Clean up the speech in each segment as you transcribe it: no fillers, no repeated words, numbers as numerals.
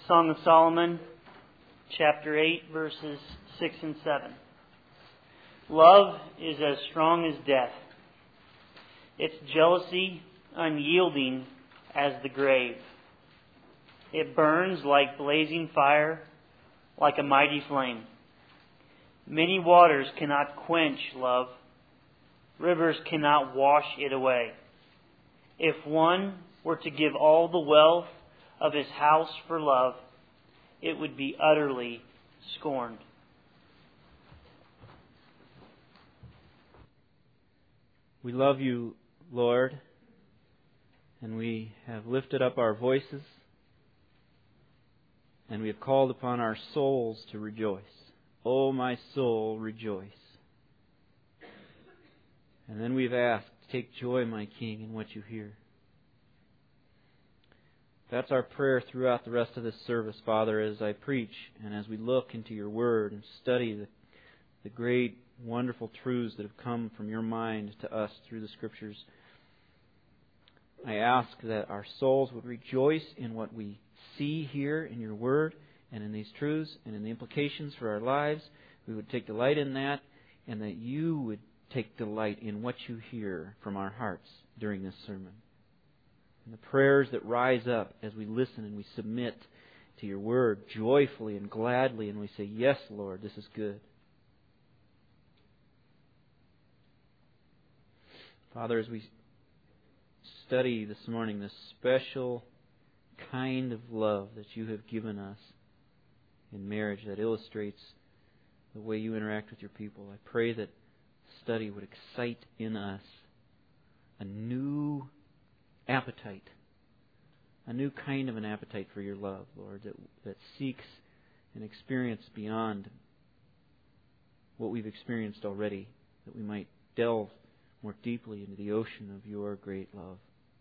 Song of Solomon, chapter 8, verses 6 and 7. Love is as strong as death, its jealousy unyielding as the grave. It burns like blazing fire, like a mighty flame. Many waters cannot quench love. Rivers cannot wash it away. If one were to give all the wealth of his house for love, it would be utterly scorned. We love you, Lord, and we have lifted up our voices, and we have called upon our souls to rejoice. O my soul, rejoice. And then we've asked, take joy, my King, in what you hear. That's our prayer throughout the rest of this service, Father, as I preach and as we look into your Word and study the great, wonderful truths that have come from your mind to us through the Scriptures. I ask that our souls would rejoice in what we see here in your Word and in these truths and in the implications for our lives. We would take delight in that, and that you would take delight in what you hear from our hearts during this sermon. And the prayers that rise up as we listen and we submit to your Word joyfully and gladly, and we say, yes, Lord, this is good. Father, as we study this morning this special kind of love that you have given us in marriage that illustrates the way you interact with your people, I pray that study would excite in us a new appetite, a new kind of an appetite for your love, Lord, that seeks an experience beyond what we've experienced already, that we might delve more deeply into the ocean of your great love.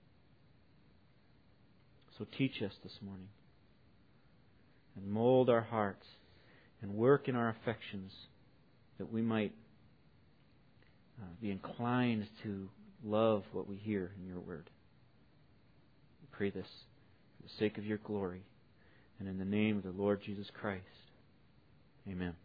So teach us this morning, and mold our hearts, and work in our affections, that we might be inclined to love what we hear in your Word. We pray this for the sake of your glory, and in the name of the Lord Jesus Christ. Amen.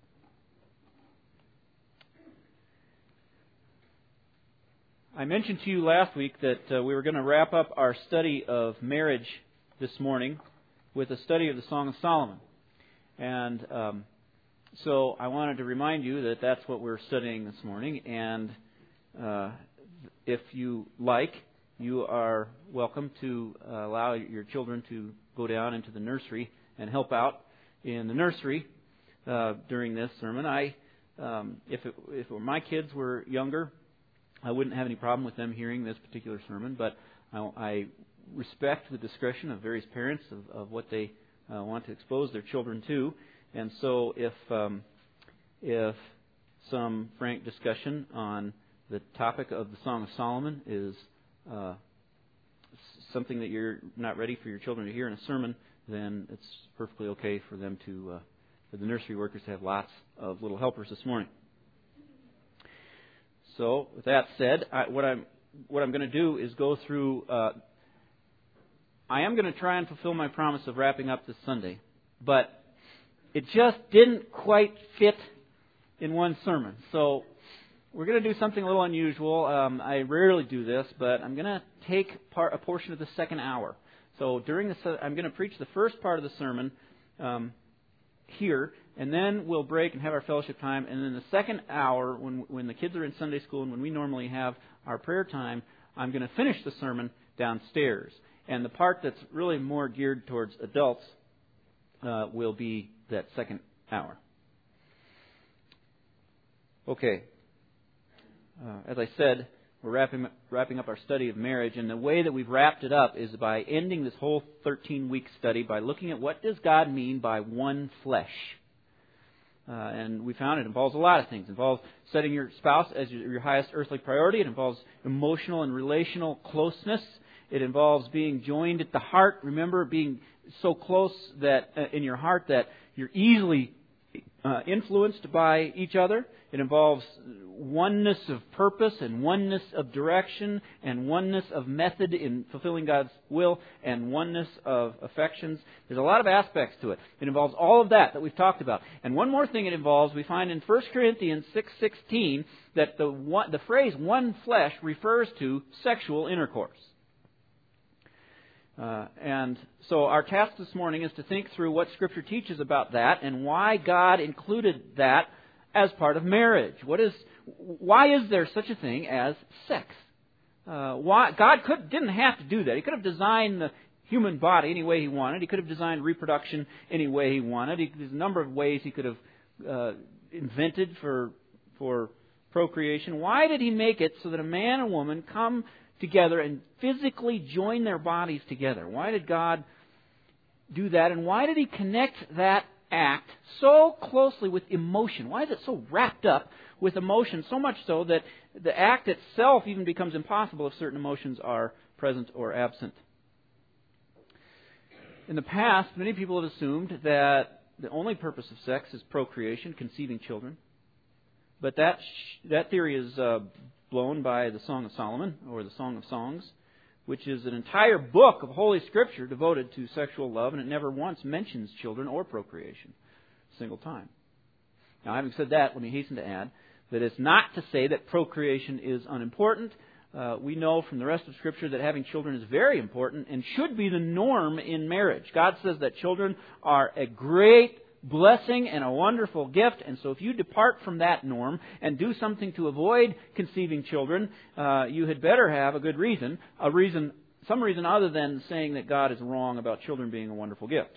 I mentioned to you last week that we were going to wrap up our study of marriage this morning with a study of the Song of Solomon. And so I wanted to remind you that that's what we're studying this morning. And if you like, you are welcome to allow your children to go down into the nursery and help out in the nursery during this sermon. If my kids were younger, I wouldn't have any problem with them hearing this particular sermon, but I respect the discretion of various parents of what they want to expose their children to. And so if some frank discussion on the topic of the Song of Solomon is something that you're not ready for your children to hear in a sermon, then it's perfectly okay for them for the nursery workers to have lots of little helpers this morning. So, with that said, what I'm going to do is go through. I am going to try and fulfill my promise of wrapping up this Sunday, but it just didn't quite fit in one sermon. So, we're going to do something a little unusual. I rarely do this, but I'm going to take a portion of the second hour. So, I'm going to preach the first part of the sermon here, and then we'll break and have our fellowship time. And then the second hour, when the kids are in Sunday school and when we normally have our prayer time, I'm going to finish the sermon downstairs. And the part that's really more geared towards adults will be that second hour. Okay. As I said, we're wrapping up our study of marriage, and the way that we've wrapped it up is by ending this whole 13-week study by looking at what does God mean by one flesh. And we found it involves a lot of things. It involves setting your spouse as your highest earthly priority. It involves emotional and relational closeness. It involves being joined at the heart. Remember, being so close that in your heart that you're easily influenced by each other. It involves oneness of purpose and oneness of direction and oneness of method in fulfilling God's will and oneness of affections. There's a lot of aspects to it. It involves all of that we've talked about. And one more thing it involves, we find in 1 Corinthians 6:16 that the phrase one flesh refers to sexual intercourse. And so our task this morning is to think through what Scripture teaches about that and why God included that as part of marriage. Why is there such a thing as sex? Why God didn't have to do that. He could have designed the human body any way He wanted. He could have designed reproduction any way He wanted. There's a number of ways He could have invented for procreation. Why did He make it so that a man and woman come together and physically join their bodies together? Why did God do that? And why did He connect that act so closely with emotion? Why is it so wrapped up with emotion, so much so that the act itself even becomes impossible if certain emotions are present or absent? In the past, many people have assumed that the only purpose of sex is procreation, conceiving children. But that theory is blown by the Song of Solomon, or the Song of Songs, which is an entire book of Holy Scripture devoted to sexual love, and it never once mentions children or procreation a single time. Now, having said that, let me hasten to add that it's not to say that procreation is unimportant. We know from the rest of Scripture that having children is very important and should be the norm in marriage. God says that children are a great blessing and a wonderful gift, and so if you depart from that norm and do something to avoid conceiving children, you had better have a good reason, some reason other than saying that God is wrong about children being a wonderful gift.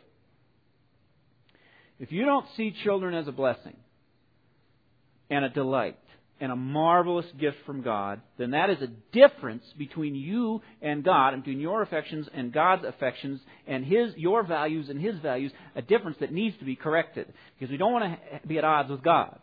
If you don't see children as a blessing and a delight and a marvelous gift from God, then that is a difference between you and God, and between your affections and God's affections, and your values and His values, a difference that needs to be corrected, because we don't want to be at odds with God.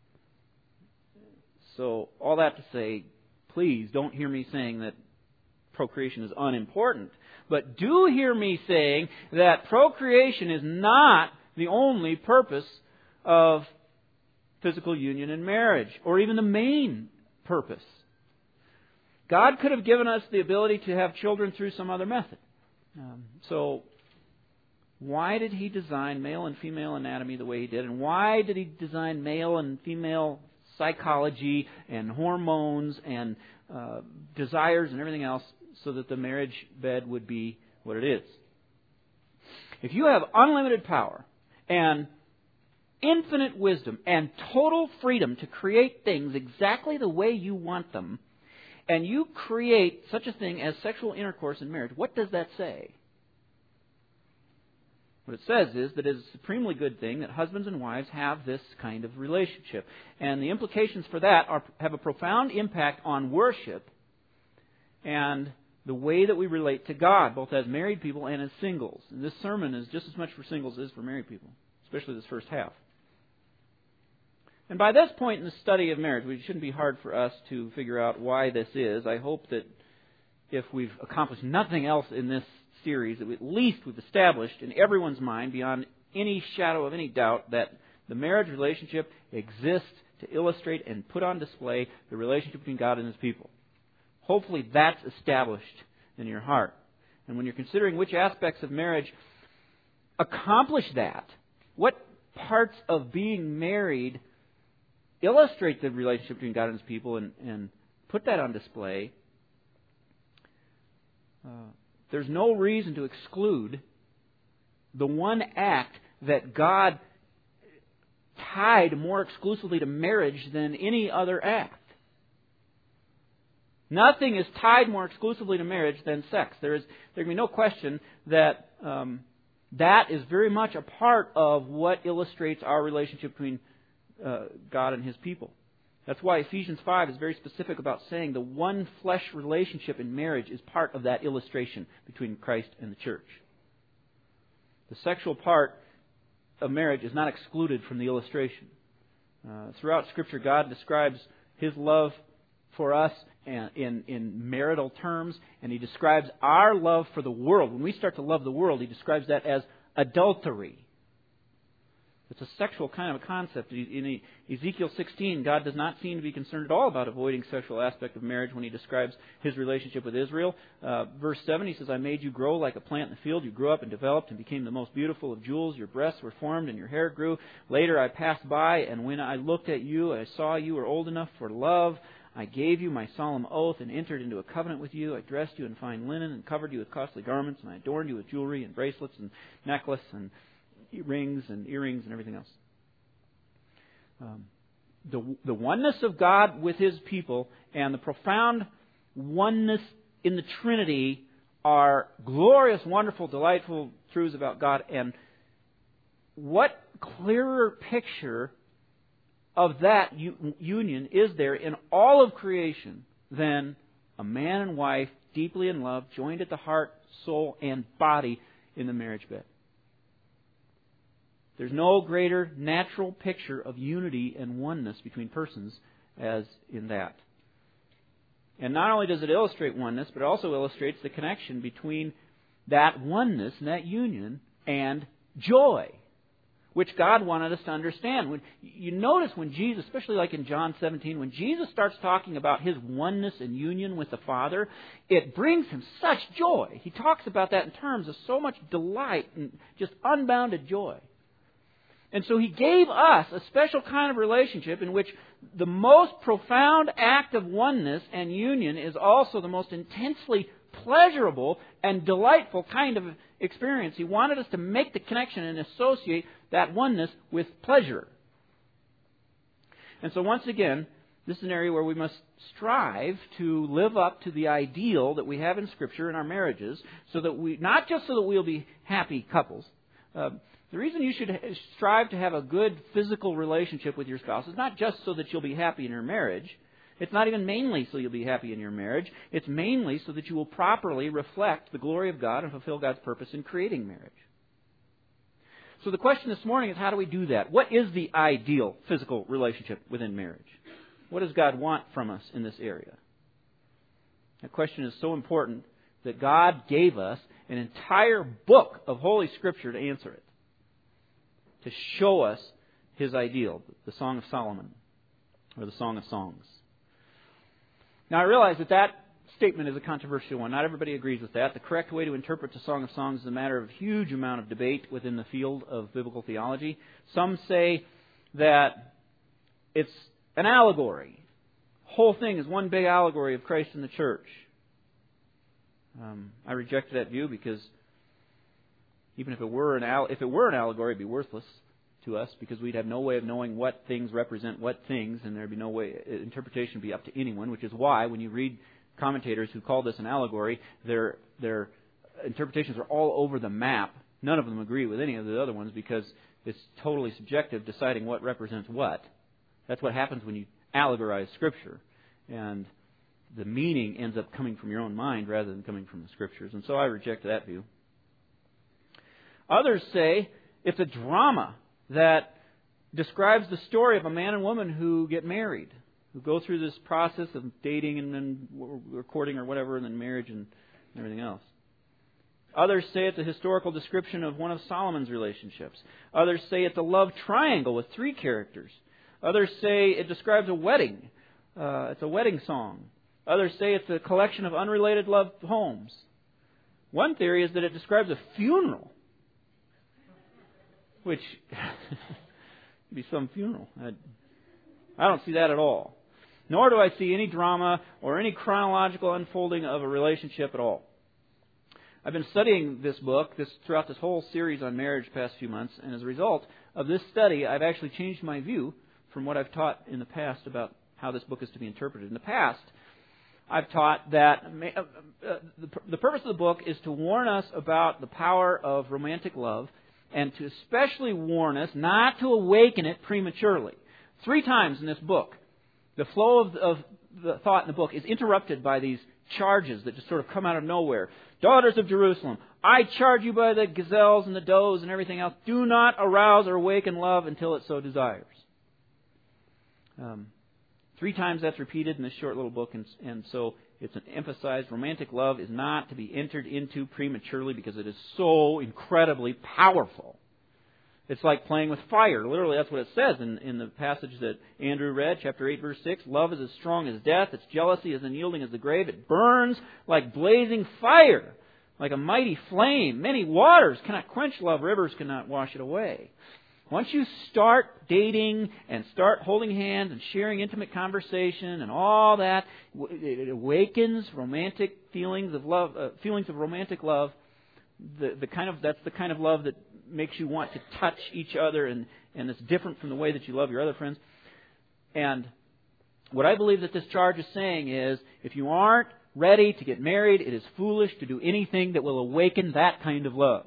So, all that to say, please don't hear me saying that procreation is unimportant, but do hear me saying that procreation is not the only purpose of physical union in marriage, or even the main purpose. God could have given us the ability to have children through some other method. So, why did He design male and female anatomy the way He did? And why did He design male and female psychology and hormones and desires and everything else so that the marriage bed would be what it is? If you have unlimited power and infinite wisdom and total freedom to create things exactly the way you want them, and you create such a thing as sexual intercourse in marriage, what does that say? What it says is that it is a supremely good thing that husbands and wives have this kind of relationship. And the implications for that have a profound impact on worship and the way that we relate to God, both as married people and as singles. And this sermon is just as much for singles as for married people, especially this first half. And by this point in the study of marriage, it shouldn't be hard for us to figure out why this is. I hope that if we've accomplished nothing else in this series, that at least we've established in everyone's mind, beyond any shadow of any doubt, that the marriage relationship exists to illustrate and put on display the relationship between God and His people. Hopefully that's established in your heart. And when you're considering which aspects of marriage accomplish that, what parts of being married illustrate the relationship between God and His people and put that on display, there's no reason to exclude the one act that God tied more exclusively to marriage than any other act. Nothing is tied more exclusively to marriage than sex. There can be no question that that is very much a part of what illustrates our relationship between God and His people. That's why Ephesians 5 is very specific about saying the one flesh relationship in marriage is part of that illustration between Christ and the church. The sexual part of marriage is not excluded from the illustration. Throughout Scripture, God describes His love for us in marital terms, and He describes our love for the world. When we start to love the world, He describes that as adultery. It's a sexual kind of a concept. In Ezekiel 16, God does not seem to be concerned at all about avoiding sexual aspect of marriage when He describes His relationship with Israel. Verse 7, He says, I made you grow like a plant in the field. You grew up and developed and became the most beautiful of jewels. Your breasts were formed and your hair grew. Later I passed by, and when I looked at you, I saw you were old enough for love. I gave you my solemn oath and entered into a covenant with you. I dressed you in fine linen and covered you with costly garments, and I adorned you with jewelry and bracelets and necklace and rings and earrings and everything else. The oneness of God with His people and the profound oneness in the Trinity are glorious, wonderful, delightful truths about God. And what clearer picture of that union is there in all of creation than a man and wife deeply in love, joined at the heart, soul, and body in the marriage bed? There's no greater natural picture of unity and oneness between persons as in that. And not only does it illustrate oneness, but it also illustrates the connection between that oneness and that union and joy, which God wanted us to understand. When you notice when Jesus, especially like in John 17, when Jesus starts talking about His oneness and union with the Father, it brings Him such joy. He talks about that in terms of so much delight and just unbounded joy. And so He gave us a special kind of relationship in which the most profound act of oneness and union is also the most intensely pleasurable and delightful kind of experience. He wanted us to make the connection and associate that oneness with pleasure. And so once again, this is an area where we must strive to live up to the ideal that we have in Scripture in our marriages, so that we, not just so that we'll be happy couples. The reason you should strive to have a good physical relationship with your spouse is not just so that you'll be happy in your marriage. It's not even mainly so you'll be happy in your marriage. It's mainly so that you will properly reflect the glory of God and fulfill God's purpose in creating marriage. So the question this morning is, how do we do that? What is the ideal physical relationship within marriage? What does God want from us in this area? That question is so important that God gave us an entire book of Holy Scripture to answer it, to show us His ideal, the Song of Solomon, or the Song of Songs. Now, I realize that statement is a controversial one. Not everybody agrees with that. The correct way to interpret the Song of Songs is a matter of huge amount of debate within the field of biblical theology. Some say that it's an allegory. The whole thing is one big allegory of Christ and the church. I reject that view because even if it were an allegory, it'd be worthless to us because we'd have no way of knowing what things represent what things, and there'd be no way interpretation would be up to anyone. Which is why when you read commentators who call this an allegory, their interpretations are all over the map. None of them agree with any of the other ones because it's totally subjective, deciding what represents what. That's what happens when you allegorize Scripture, and the meaning ends up coming from your own mind rather than coming from the Scriptures. And so I reject that view. Others say it's a drama that describes the story of a man and woman who get married, who go through this process of dating and then courting or whatever, and then marriage and everything else. Others say it's a historical description of one of Solomon's relationships. Others say it's a love triangle with 3 characters. Others say it describes a wedding. It's a wedding song. Others say it's a collection of unrelated love poems. One theory is that it describes a funeral, which would be some funeral. I don't see that at all. Nor do I see any drama or any chronological unfolding of a relationship at all. I've been studying this book throughout this whole series on marriage the past few months, and as a result of this study, I've actually changed my view from what I've taught in the past about how this book is to be interpreted. In the past, I've taught that the purpose of the book is to warn us about the power of romantic love, and to especially warn us not to awaken it prematurely. 3 times in this book, the flow of the thought in the book is interrupted by these charges that just sort of come out of nowhere. Daughters of Jerusalem, I charge you by the gazelles and the does and everything else, do not arouse or awaken love until it so desires. 3 times that's repeated in this short little book, and so it's emphasized romantic love is not to be entered into prematurely because it is so incredibly powerful. It's like playing with fire. Literally, that's what it says in the passage that Andrew read, chapter 8, verse 6. Love is as strong as death. Its jealousy is unyielding as the grave. It burns like blazing fire, like a mighty flame. Many waters cannot quench love. Rivers cannot wash it away. Once you start dating and start holding hands and sharing intimate conversation and all that, it awakens romantic feelings of love, feelings of romantic love. That's the kind of love that makes you want to touch each other, and it's different from the way that you love your other friends. And what I believe that this charge is saying is, if you aren't ready to get married, it is foolish to do anything that will awaken that kind of love.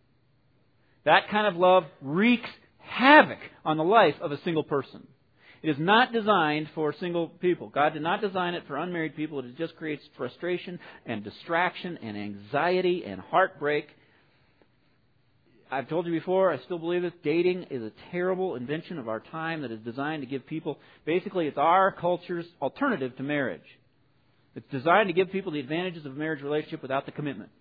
That kind of love wreaks havoc on the life of a single person. It is not designed for single people. God did not design it for unmarried people. It just creates frustration and distraction and anxiety and heartbreak. I've told you before, I still believe this. Dating is a terrible invention of our time that is designed to give people, basically it's our culture's alternative to marriage. It's designed to give people the advantages of a marriage relationship without the commitment.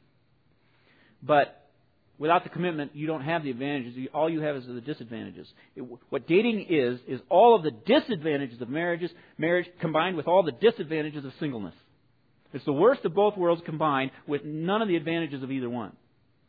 But without the commitment, you don't have the advantages. All you have is the disadvantages. What dating is all of the disadvantages of marriage combined with all the disadvantages of singleness. It's the worst of both worlds combined with none of the advantages of either one.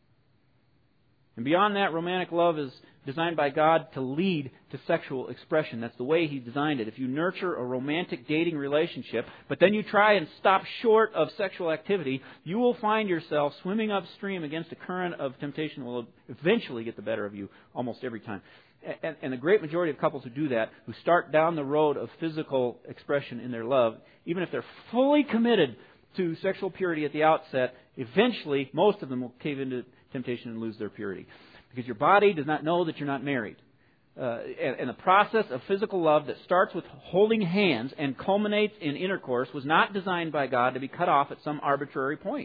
And beyond that, romantic love is designed by God to lead to sexual expression. That's the way He designed it. If you nurture a romantic dating relationship, but then you try and stop short of sexual activity, you will find yourself swimming upstream against a current of temptation that will eventually get the better of you almost every time. And the great majority of couples who do that, who start down the road of physical expression in their love, even if they're fully committed to sexual purity at the outset, eventually most of them will cave into temptation and lose their purity. Because your body does not know that you're not married. And the process of physical love that starts with holding hands and culminates in intercourse was not designed by God to be cut off at some arbitrary point.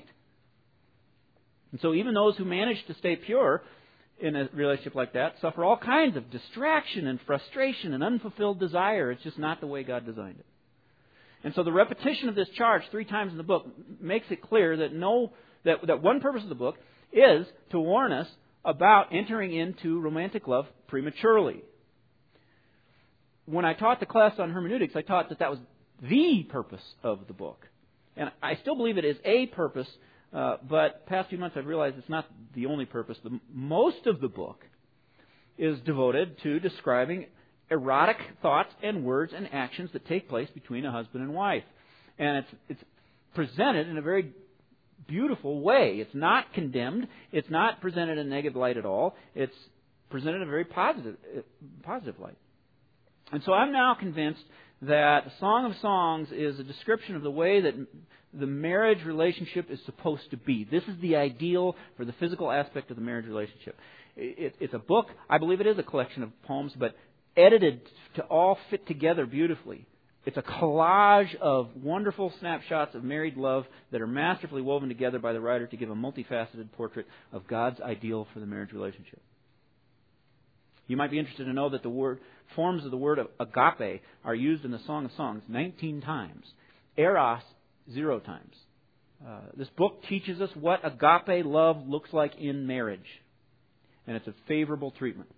And so even those who manage to stay pure in a relationship like that suffer all kinds of distraction and frustration and unfulfilled desire. It's just not the way God designed it. And so the repetition of this charge 3 times in the book makes it clear that one purpose of the book is to warn us about entering into romantic love prematurely. When I taught the class on hermeneutics, I taught that was the purpose of the book. And I still believe it is a purpose, but past few months I've realized it's not the only purpose. Most of the book is devoted to describing erotic thoughts and words and actions that take place between a husband and wife. And it's presented in a very beautiful way. It's not condemned. It's not presented in a negative light at all. It's presented in a very positive light. And so I'm now convinced that Song of Songs is a description of the way that the marriage relationship is supposed to be. This is the ideal for the physical aspect of the marriage relationship. It's a book. I believe it is a collection of poems, but edited to all fit together beautifully. It's a collage of wonderful snapshots of married love that are masterfully woven together by the writer to give a multifaceted portrait of God's ideal for the marriage relationship. You might be interested to know that the forms of the word agape are used in the Song of Songs 19 times. Eros, 0 times. This book teaches us what agape love looks like in marriage. And it's a favorable treatment.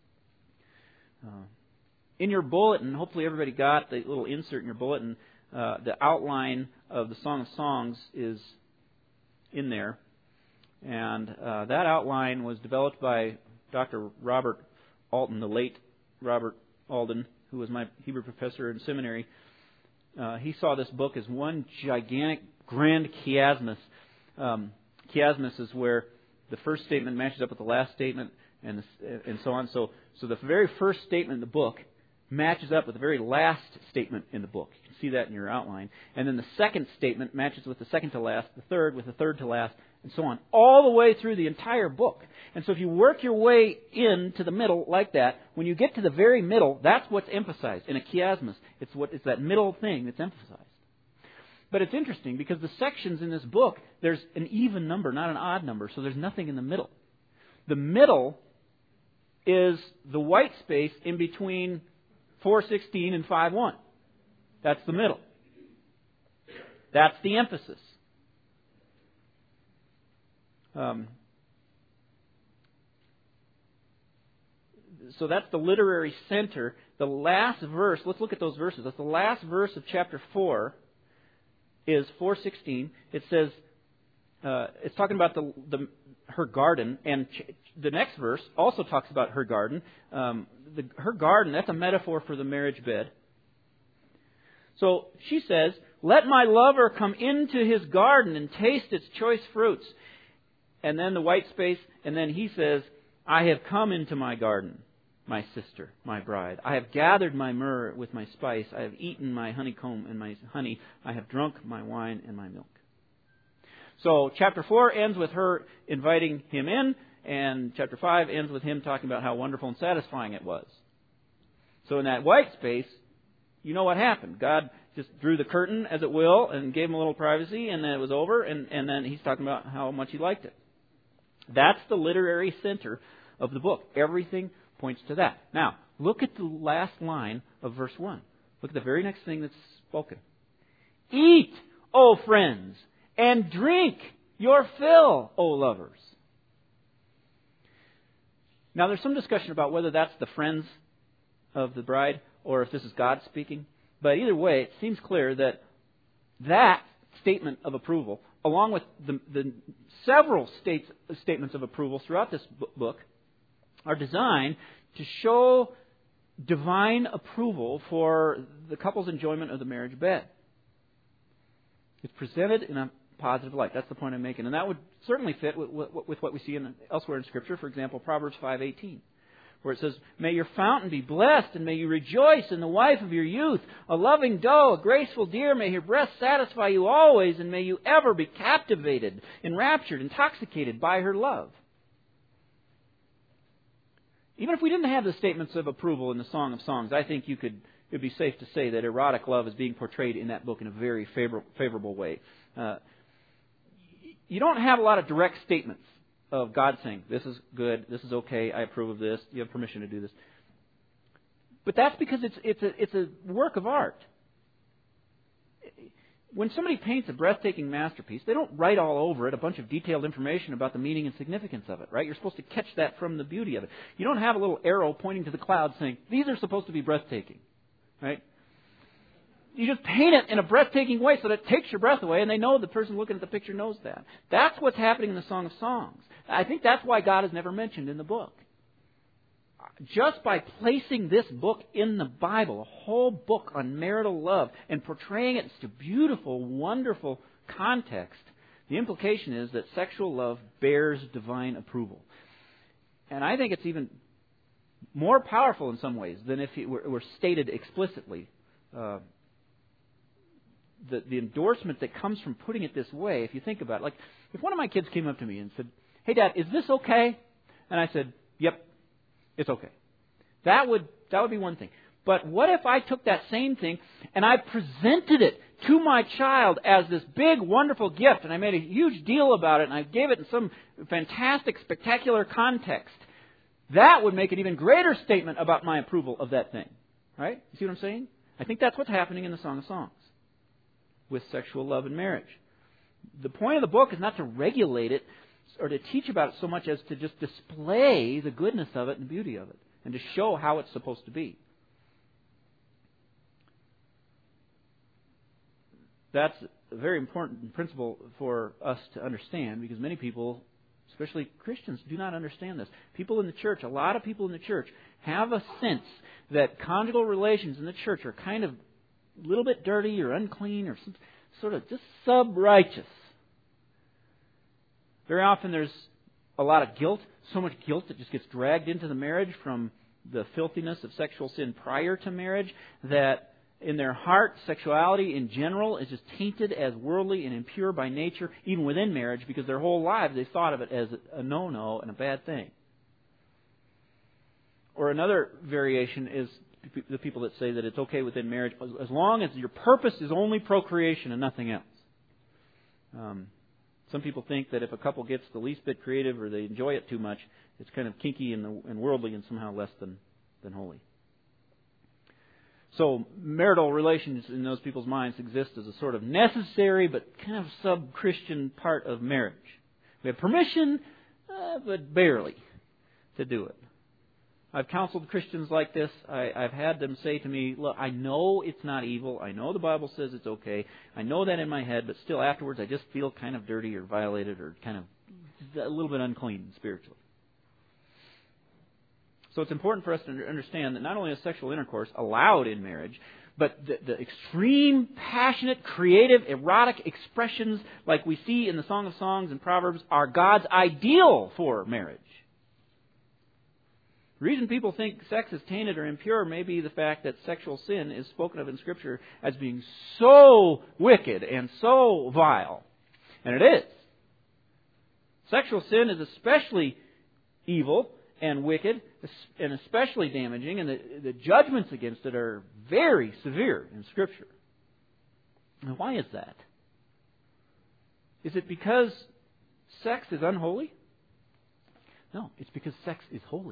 In your bulletin, hopefully everybody got the little insert in your bulletin. The outline of the Song of Songs is in there. And that outline was developed by Dr. Robert Alton, the late Robert Alden, who was my Hebrew professor in seminary. He saw this book as one gigantic grand chiasmus. Chiasmus is where the first statement matches up with the last statement and so on. So the very first statement in the book matches up with the very last statement in the book. You can see that in your outline. And then the second statement matches with the second to last, the third with the third to last, and so on, all the way through the entire book. And so if you work your way into the middle like that, when you get to the very middle, that's what's emphasized in a chiasmus. It's that middle thing that's emphasized. But it's interesting because the sections in this book, there's an even number, not an odd number, so there's nothing in the middle. The middle is the white space in between 4:16 and 5:1. That's the middle. That's the emphasis. So that's the literary center. The last verse, let's look at those verses. That's the last verse of chapter 4 is 4:16. It says, it's talking about her garden, and the next verse also talks about her garden. Her garden, that's a metaphor for the marriage bed. So she says, "Let my lover come into his garden and taste its choice fruits." And then the white space, and then he says, "I have come into my garden, my sister, my bride. I have gathered my myrrh with my spice. I have eaten my honeycomb and my honey. I have drunk my wine and my milk." So chapter 4 ends with her inviting him in, and chapter 5 ends with him talking about how wonderful and satisfying it was. So in that white space, you know what happened. God just drew the curtain, as it will, and gave him a little privacy, and then it was over, and then he's talking about how much he liked it. That's the literary center of the book. Everything points to that. Now, look at the last line of verse 1. Look at the very next thing that's spoken. "Eat, O friends, and drink your fill, O lovers." Now, there's some discussion about whether that's the friends of the bride or if this is God speaking. But either way, it seems clear that that statement of approval, along with the several statements of approval throughout this book, are designed to show divine approval for the couple's enjoyment of the marriage bed. It's presented in a positive light. That's the point I'm making. And that would certainly fit with what we see elsewhere in Scripture. For example, Proverbs 5:18, where it says, "May your fountain be blessed, and may you rejoice in the wife of your youth. A loving doe, a graceful deer, may her breast satisfy you always, and may you ever be captivated, enraptured, intoxicated by her love." Even if we didn't have the statements of approval in the Song of Songs, I think it would be safe to say that erotic love is being portrayed in that book in a very favorable way. You don't have a lot of direct statements of God saying, "This is good, this is okay, I approve of this, you have permission to do this." But that's because it's a work of art. When somebody paints a breathtaking masterpiece, they don't write all over it a bunch of detailed information about the meaning and significance of it, right? You're supposed to catch that from the beauty of it. You don't have a little arrow pointing to the clouds saying, "These are supposed to be breathtaking," right? You just paint it in a breathtaking way so that it takes your breath away, and they know the person looking at the picture knows that. That's what's happening in the Song of Songs. I think that's why God is never mentioned in the book. Just by placing this book in the Bible, a whole book on marital love, and portraying it in such a beautiful, wonderful context, the implication is that sexual love bears divine approval. And I think it's even more powerful in some ways than if it were stated explicitly. The endorsement that comes from putting it this way, if you think about it, like if one of my kids came up to me and said, "Hey, Dad, is this okay?" And I said, "Yep, it's okay." That would be one thing. But what if I took that same thing and I presented it to my child as this big, wonderful gift, and I made a huge deal about it, and I gave it in some fantastic, spectacular context? That would make an even greater statement about my approval of that thing. Right? You see what I'm saying? I think that's what's happening in the Song of Songs with sexual love and marriage. The point of the book is not to regulate it or to teach about it so much as to just display the goodness of it and the beauty of it, and to show how it's supposed to be. That's a very important principle for us to understand, because many people, especially Christians, do not understand this. People in the church, a lot of people in the church, have a sense that conjugal relations in the church are kind of a little bit dirty or unclean or some sort of just sub-righteous. Very often there's a lot of guilt, so much guilt that just gets dragged into the marriage from the filthiness of sexual sin prior to marriage, that in their heart, sexuality in general is just tainted as worldly and impure by nature, even within marriage, because their whole lives they've thought of it as a no-no and a bad thing. Or another variation is the people that say that it's okay within marriage as long as your purpose is only procreation and nothing else. Some people think that if a couple gets the least bit creative or they enjoy it too much, it's kind of kinky and worldly and somehow less than holy. So marital relations in those people's minds exist as a sort of necessary but kind of sub-Christian part of marriage. We have permission, but barely, to do it. I've counseled Christians like this. I've had them say to me, look, I know it's not evil. I know the Bible says it's okay. I know that in my head, but still afterwards I just feel kind of dirty or violated or kind of a little bit unclean spiritually. So it's important for us to understand that not only is sexual intercourse allowed in marriage, but the extreme, passionate, creative, erotic expressions like we see in the Song of Songs and Proverbs are God's ideal for marriage. The reason people think sex is tainted or impure may be the fact that sexual sin is spoken of in Scripture as being so wicked and so vile. And it is. Sexual sin is especially evil and wicked and especially damaging, and the judgments against it are very severe in Scripture. Now, why is that? Is it because sex is unholy? No, it's because sex is holy.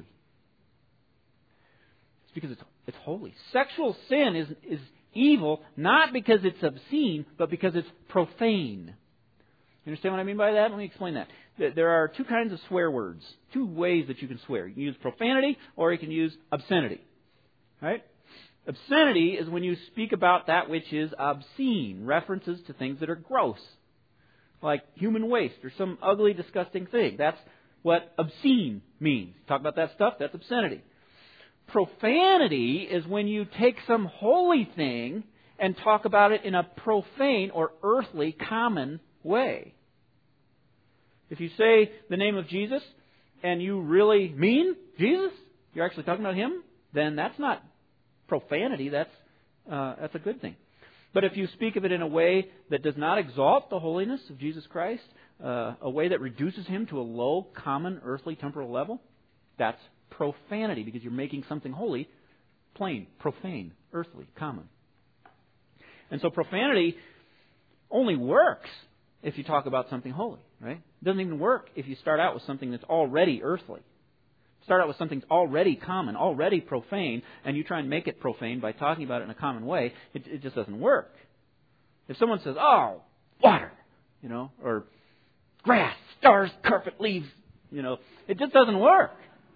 It's because it's holy. Sexual sin is evil not because it's obscene, but because it's profane. You understand what I mean by that? Let me explain that. There are two kinds of swear words, two ways that you can swear. You can use profanity or you can use obscenity. Right? Obscenity is when you speak about that which is obscene, references to things that are gross, like human waste or some ugly, disgusting thing. That's what obscene means. Talk about that stuff, that's obscenity. Profanity is when you take some holy thing and talk about it in a profane or earthly, common way. If you say the name of Jesus and you really mean Jesus, you're actually talking about Him, then that's not profanity, that's a good thing. But if you speak of it in a way that does not exalt the holiness of Jesus Christ, a way that reduces Him to a low, common, earthly, temporal level, that's profanity, because you're making something holy plain, profane, earthly, common. And so profanity only works if you talk about something holy, right? It doesn't even work if you start out with something that's already earthly. Start out with something that's already common, already profane, and you try and make it profane by talking about it in a common way, it just doesn't work. If someone says, oh, water, or grass, stars, carpet, leaves, it just doesn't work.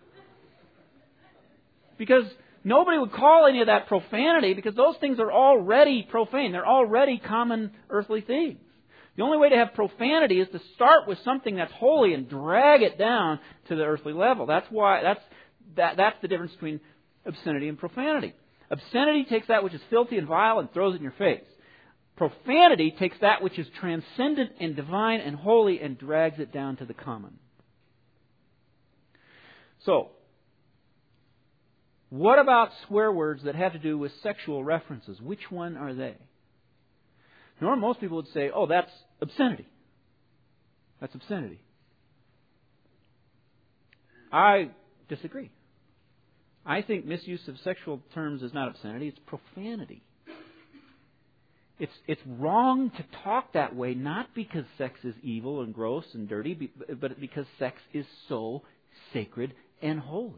Because nobody would call any of that profanity, because those things are already profane. They're already common earthly things. The only way to have profanity is to start with something that's holy and drag it down to the earthly level. That's the difference between obscenity and profanity. Obscenity takes that which is filthy and vile and throws it in your face. Profanity takes that which is transcendent and divine and holy and drags it down to the common. So, what about swear words that have to do with sexual references? Which one are they? Normally, most people would say, oh, that's obscenity. That's obscenity. I disagree. I think misuse of sexual terms is not obscenity, it's profanity. It's wrong to talk that way, not because sex is evil and gross and dirty, but because sex is so sacred and holy.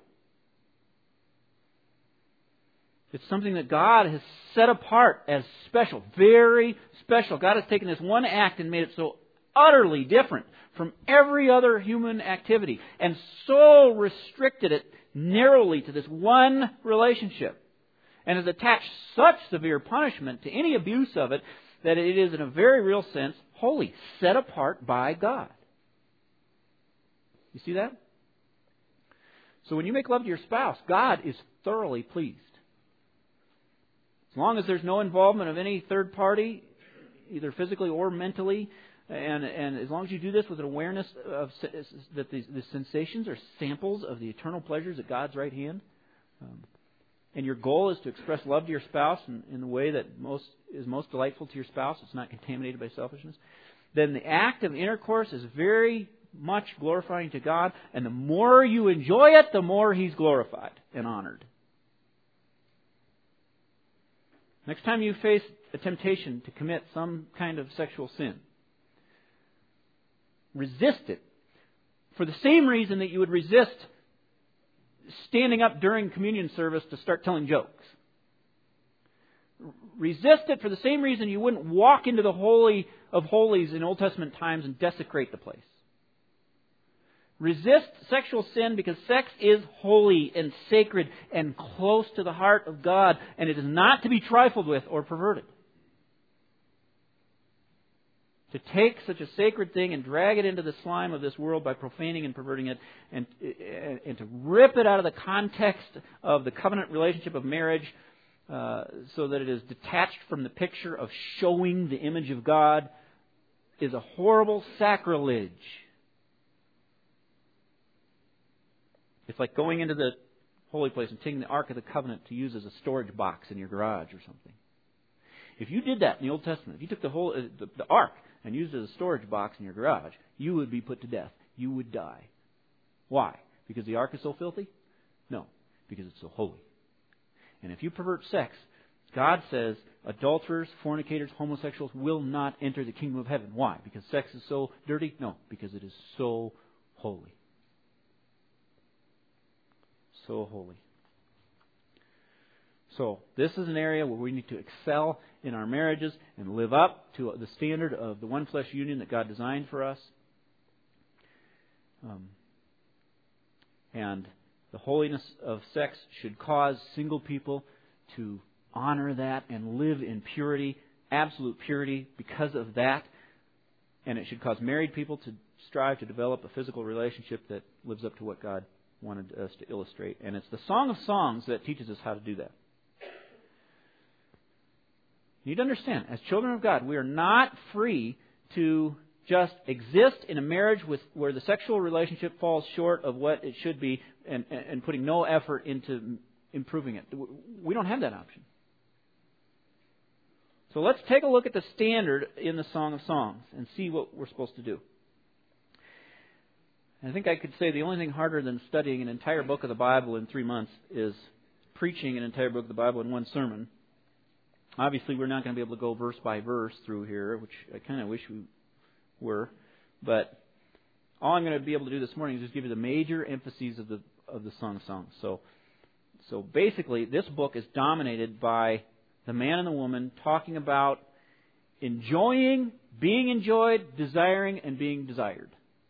It's something that God has set apart as special, very special. God has taken this one act and made it so utterly different from every other human activity and so restricted it narrowly to this one relationship and has attached such severe punishment to any abuse of it that it is in a very real sense holy, set apart by God. You see that? So when you make love to your spouse, God is thoroughly pleased. As long as there's no involvement of any third party, either physically or mentally, and as long as you do this with an awareness of that the sensations are samples of the eternal pleasures at God's right hand, and your goal is to express love to your spouse in the way that is most delightful to your spouse, it's not contaminated by selfishness, then the act of intercourse is very much glorifying to God, and the more you enjoy it, the more He's glorified and honored. Next time you face a temptation to commit some kind of sexual sin, resist it for the same reason that you would resist standing up during communion service to start telling jokes. Resist it for the same reason you wouldn't walk into the Holy of Holies in Old Testament times and desecrate the place. Resist sexual sin because sex is holy and sacred and close to the heart of God, and it is not to be trifled with or perverted. To take such a sacred thing and drag it into the slime of this world by profaning and perverting it, and to rip it out of the context of the covenant relationship of marriage so that it is detached from the picture of showing the image of God, is a horrible sacrilege. It's like going into the holy place and taking the Ark of the Covenant to use as a storage box in your garage or something. If you did that in the Old Testament, if you took the Ark and used it as a storage box in your garage, you would be put to death. You would die. Why? Because the Ark is so filthy? No, because it's so holy. And if you pervert sex, God says adulterers, fornicators, homosexuals will not enter the kingdom of heaven. Why? Because sex is so dirty? No, because it is so holy. So holy. So, this is an area where we need to excel in our marriages and live up to the standard of the one flesh union that God designed for us. And the holiness of sex should cause single people to honor that and live in purity, absolute purity, because of that. And it should cause married people to strive to develop a physical relationship that lives up to what God wanted us to illustrate. And it's the Song of Songs that teaches us how to do that. You need to understand, as children of God, we are not free to just exist in a marriage where the sexual relationship falls short of what it should be and putting no effort into improving it. We don't have that option. So let's take a look at the standard in the Song of Songs and see what we're supposed to do. I think I could say the only thing harder than studying an entire book of the Bible in 3 months is preaching an entire book of the Bible in one sermon. Obviously, we're not going to be able to go verse by verse through here, which I kind of wish we were. But all I'm going to be able to do this morning is just give you the major emphases of the Song of Songs. So basically, this book is dominated by the man and the woman talking about enjoying, being enjoyed, desiring, and being desired.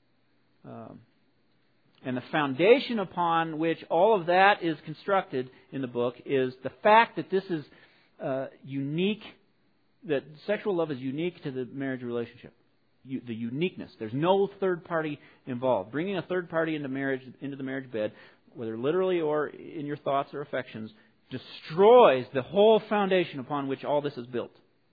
And the foundation upon which all of that is constructed in the book is the fact that this is unique, that sexual love is unique to the marriage relationship. The uniqueness. There's no third party involved. Bringing a third party into the marriage bed, whether literally or in your thoughts or affections, destroys the whole foundation upon which all this is built.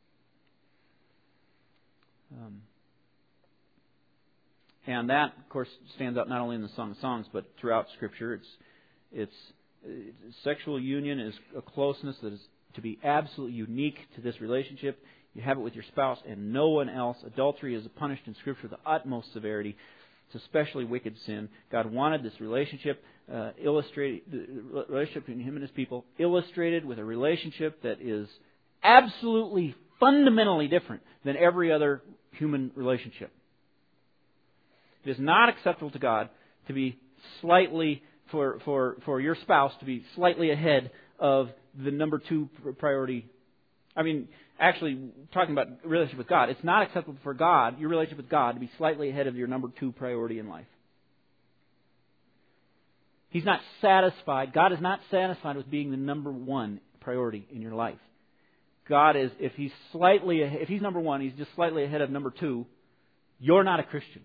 And that, of course, stands out not only in the Song of Songs, but throughout Scripture. It's sexual union is a closeness that is to be absolutely unique to this relationship. You have it with your spouse and no one else. Adultery is punished in Scripture with the utmost severity. It's especially wicked sin. God wanted this relationship illustrated, the relationship between Him and His people, illustrated with a relationship that is absolutely, fundamentally different than every other human relationship. It is not acceptable to God to be slightly, for your spouse to be slightly ahead of the number 2 priority. I mean, actually, talking about relationship with God, it's not acceptable for God, your relationship with God, to be slightly ahead of your number 2 priority in life. He's not satisfied. God is not satisfied with being the number 1 priority in your life. God is, if He's number 1, He's just slightly ahead of number 2, you're not a Christian.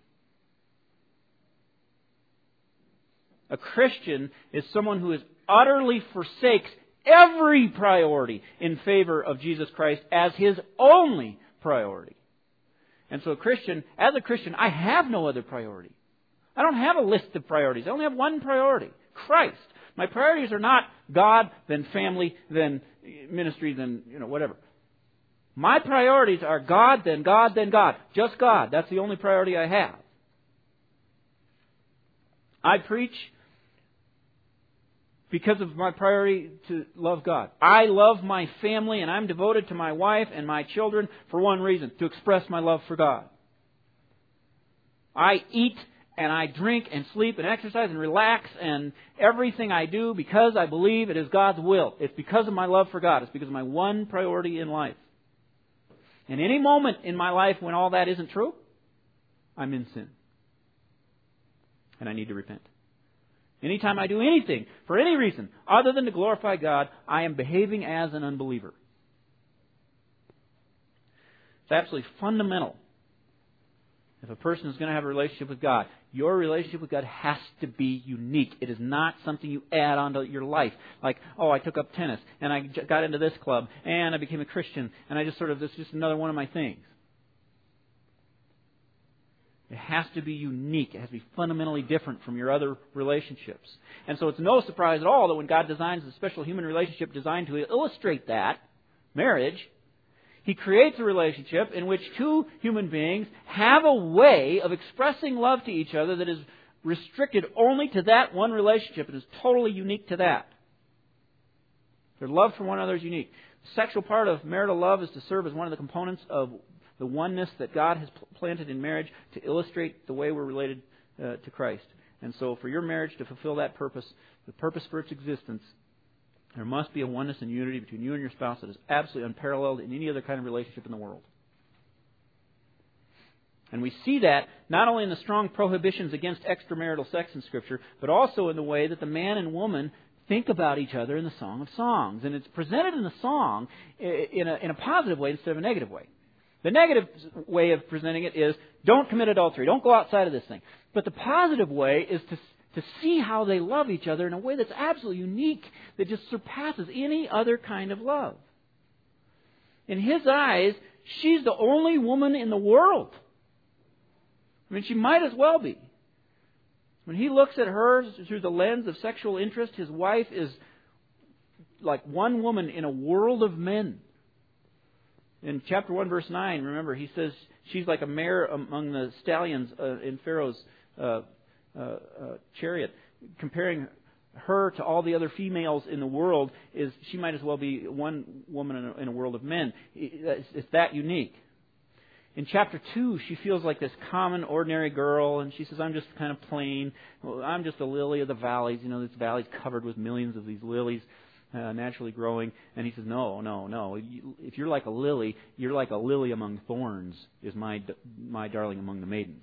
A Christian is someone who utterly forsakes every priority in favor of Jesus Christ as his only priority. And so as a Christian, I have no other priority. I don't have a list of priorities. I only have one priority, Christ. My priorities are not God, then family, then ministry, then whatever. My priorities are God, then God, then God. Just God. That's the only priority I have. I preach because of my priority to love God. I love my family and I'm devoted to my wife and my children for one reason, to express my love for God. I eat and I drink and sleep and exercise and relax and everything I do because I believe it is God's will. It's because of my love for God. It's because of my one priority in life. And any moment in my life when all that isn't true, I'm in sin. and I need to repent. Anytime I do anything, for any reason, other than to glorify God, I am behaving as an unbeliever. It's absolutely fundamental. If a person is going to have a relationship with God, your relationship with God has to be unique. It is not something you add onto your life. Like, oh, I took up tennis, and I got into this club, and I became a Christian, and I just this is just another one of my things. It has to be unique. It has to be fundamentally different from your other relationships. And so it's no surprise at all that when God designs a special human relationship designed to illustrate that, marriage, He creates a relationship in which two human beings have a way of expressing love to each other that is restricted only to that one relationship. It is totally unique to that. Their love for one another is unique. The sexual part of marital love is to serve as one of the components of the oneness that God has planted in marriage to illustrate the way we're related to Christ. And so for your marriage to fulfill that purpose, the purpose for its existence, there must be a oneness and unity between you and your spouse that is absolutely unparalleled in any other kind of relationship in the world. And we see that not only in the strong prohibitions against extramarital sex in Scripture, but also in the way that the man and woman think about each other in the Song of Songs. And it's presented in the song in a positive way instead of a negative way. The negative way of presenting it is, don't commit adultery, don't go outside of this thing. But the positive way is to see how they love each other in a way that's absolutely unique, that just surpasses any other kind of love. In his eyes, she's the only woman in the world. I mean, she might as well be. When he looks at her through the lens of sexual interest, his wife is like one woman in a world of men. In chapter 1, verse 9, remember, he says she's like a mare among the stallions in Pharaoh's chariot. Comparing her to all the other females in the world, is she might as well be one woman in a world of men. It's that unique. In chapter 2, she feels like this common, ordinary girl, and she says, I'm just kind of plain. I'm just a lily of the valleys. You know, this valley's covered with millions of these lilies. Naturally growing, and he says, no. If you're like a lily, you're like a lily among thorns, is my darling among the maidens.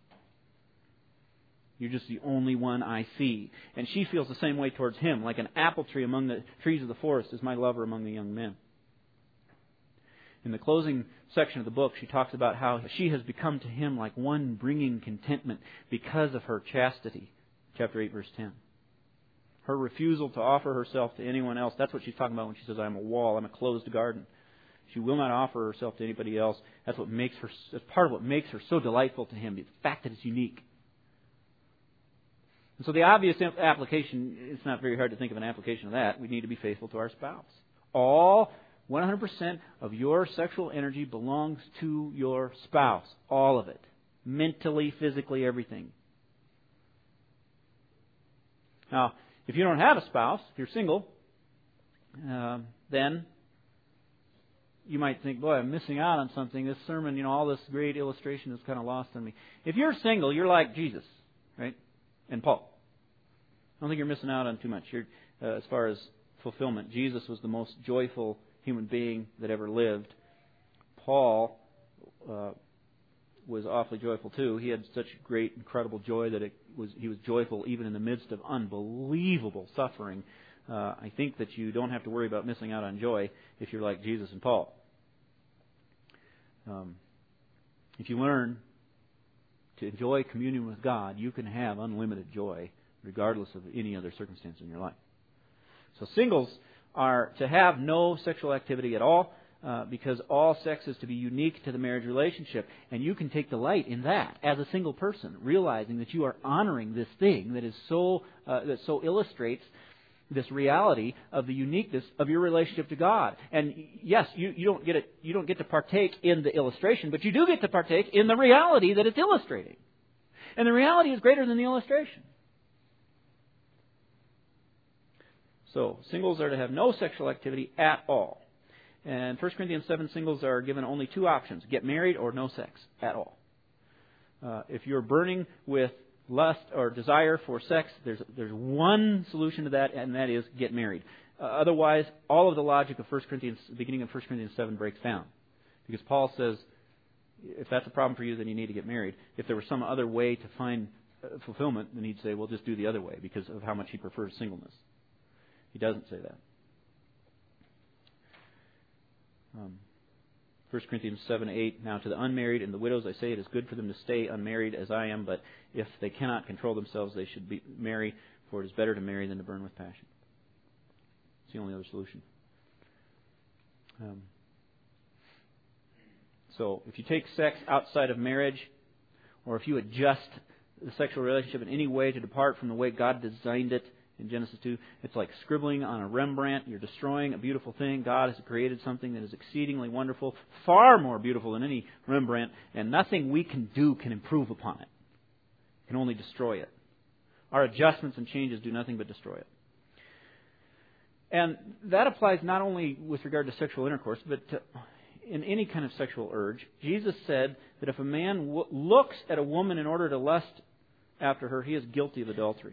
You're just the only one I see. And she feels the same way towards him, like an apple tree among the trees of the forest is my lover among the young men. In the closing section of the book, she talks about how she has become to him like one bringing contentment because of her chastity. Chapter 8, verse 10. Her refusal to offer herself to anyone else. That's what she's talking about when she says, I'm a wall, I'm a closed garden. She will not offer herself to anybody else. That's part of what makes her so delightful to him, the fact that it's unique. And so the obvious application, it's not very hard to think of an application of that. We need to be faithful to our spouse. All 100% of your sexual energy belongs to your spouse. All of it. Mentally, physically, everything. Now, if you don't have a spouse, if you're single, then you might think, boy, I'm missing out on something. This sermon, all this great illustration is kind of lost on me. If you're single, you're like Jesus, right? And Paul. I don't think you're missing out on too much. As far as fulfillment, Jesus was the most joyful human being that ever lived. Paul was awfully joyful too. He had such great, incredible joy that he was joyful even in the midst of unbelievable suffering. I think that you don't have to worry about missing out on joy if you're like Jesus and Paul. If you learn to enjoy communion with God, you can have unlimited joy regardless of any other circumstance in your life. So singles are to have no sexual activity at all, because all sex is to be unique to the marriage relationship. And you can take delight in that as a single person, realizing that you are honoring this thing that so illustrates this reality of the uniqueness of your relationship to God. And yes, you don't get to partake in the illustration, but you do get to partake in the reality that it's illustrating. And the reality is greater than the illustration. So, singles are to have no sexual activity at all. And 1 Corinthians 7, singles are given only two options: get married or no sex at all. If you're burning with lust or desire for sex, there's one solution to that, and that is get married. Otherwise, all of the logic of the beginning of 1 Corinthians 7 breaks down. Because Paul says, if that's a problem for you, then you need to get married. If there was some other way to find fulfillment, then he'd say, well, just do the other way because of how much he prefers singleness. He doesn't say that. 1 Corinthians 7:8, now to the unmarried and the widows I say it is good for them to stay unmarried as I am, but if they cannot control themselves, they should marry, for it is better to marry than to burn with passion. It's the only other solution. So if you take sex outside of marriage, or if you adjust the sexual relationship in any way to depart from the way God designed it in Genesis 2, it's like scribbling on a Rembrandt. You're destroying a beautiful thing. God has created something that is exceedingly wonderful, far more beautiful than any Rembrandt, and nothing we can do can improve upon it. It can only destroy it. Our adjustments and changes do nothing but destroy it. And that applies not only with regard to sexual intercourse, but in any kind of sexual urge. Jesus said that if a man looks at a woman in order to lust after her, he is guilty of adultery.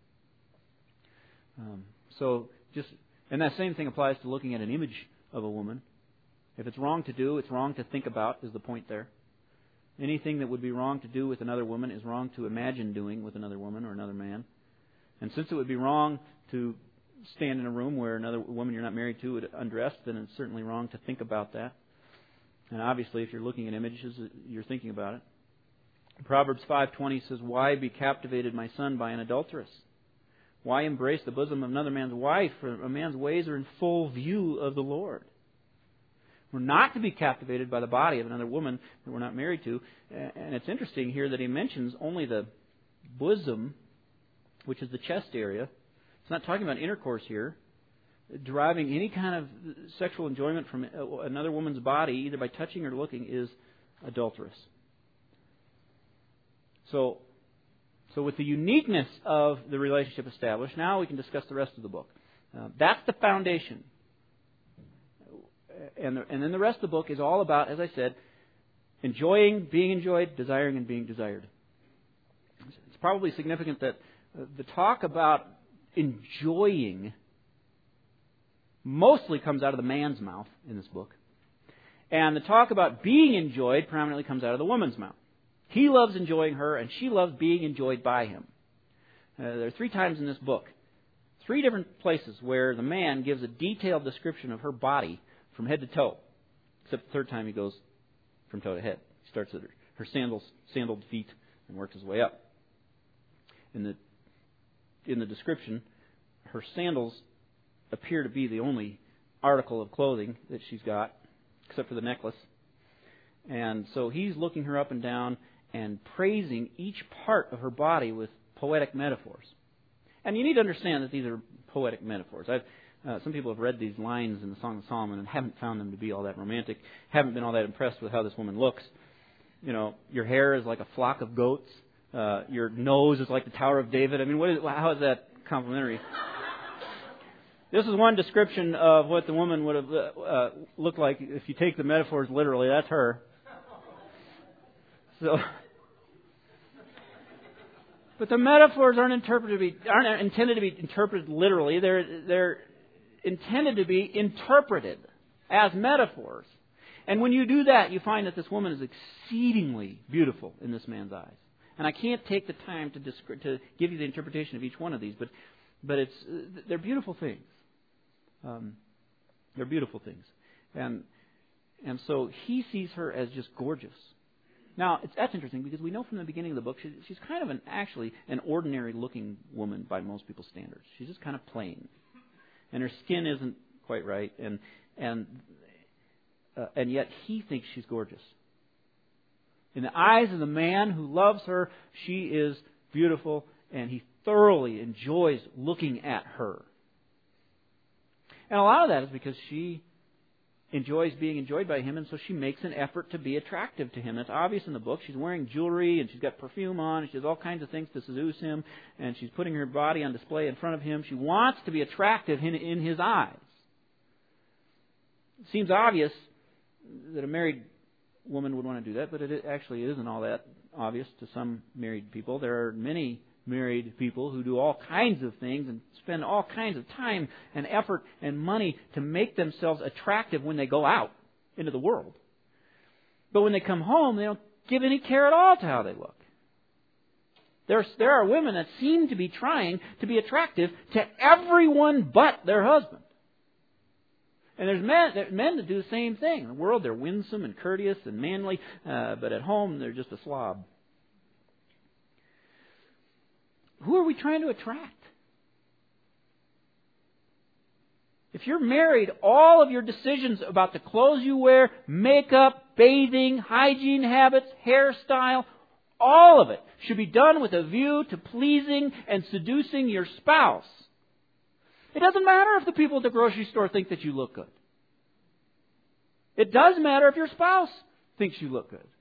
And that same thing applies to looking at an image of a woman. If it's wrong to do, it's wrong to think about, is the point there. Anything that would be wrong to do with another woman is wrong to imagine doing with another woman or another man. And since it would be wrong to stand in a room where another woman you're not married to would undress, then it's certainly wrong to think about that. And obviously, if you're looking at images, you're thinking about it. Proverbs 5:20 says, "Why be captivated, my son, by an adulteress? Why embrace the bosom of another man's wife? For a man's ways are in full view of the Lord." We're not to be captivated by the body of another woman that we're not married to. And it's interesting here that he mentions only the bosom, which is the chest area. It's not talking about intercourse here. Deriving any kind of sexual enjoyment from another woman's body, either by touching or looking, is adulterous. So with the uniqueness of the relationship established, now we can discuss the rest of the book. That's the foundation. And then the rest of the book is all about, as I said, enjoying, being enjoyed, desiring, and being desired. It's probably significant that the talk about enjoying mostly comes out of the man's mouth in this book. And the talk about being enjoyed prominently comes out of the woman's mouth. He loves enjoying her, and she loves being enjoyed by him. There are 3 times in this book, 3 different places where the man gives a detailed description of her body from head to toe. Except the 3rd time he goes from toe to head. He starts at her sandaled feet and works his way up. In the description, her sandals appear to be the only article of clothing that she's got, except for the necklace. And so he's looking her up and down and praising each part of her body with poetic metaphors. And you need to understand that these are poetic metaphors. Some people have read these lines in the Song of Solomon and haven't found them to be all that romantic, haven't been all that impressed with how this woman looks. You know, your hair is like a flock of goats. Your nose is like the Tower of David. I mean, how is that complimentary? This is one description of what the woman would have looked like if you take the metaphors literally. That's her. But the metaphors aren't intended to be interpreted literally. They're intended to be interpreted as metaphors. And when you do that, you find that this woman is exceedingly beautiful in this man's eyes. And I can't take the time to give you the interpretation of each one of these, but they're beautiful things. They're beautiful things. And so he sees her as just gorgeous. Now, that's interesting because we know from the beginning of the book she's kind of actually an ordinary-looking woman by most people's standards. She's just kind of plain. And her skin isn't quite right, and yet he thinks she's gorgeous. In the eyes of the man who loves her, she is beautiful, and he thoroughly enjoys looking at her. And a lot of that is because she enjoys being enjoyed by him, and so she makes an effort to be attractive to him. It's obvious in the book. She's wearing jewelry, and she's got perfume on, and she does all kinds of things to seduce him, and she's putting her body on display in front of him. She wants to be attractive in his eyes. It seems obvious that a married woman would want to do that, but it actually isn't all that obvious to some married people. There are many married people who do all kinds of things and spend all kinds of time and effort and money to make themselves attractive when they go out into the world. But when they come home, they don't give any care at all to how they look. There are women that seem to be trying to be attractive to everyone but their husband. And there's men that do the same thing. In the world, they're winsome and courteous and manly, but at home, they're just a slob. Who are we trying to attract? If you're married, all of your decisions about the clothes you wear, makeup, bathing, hygiene habits, hairstyle, all of it should be done with a view to pleasing and seducing your spouse. It doesn't matter if the people at the grocery store think that you look good. It does matter if your spouse thinks you look good.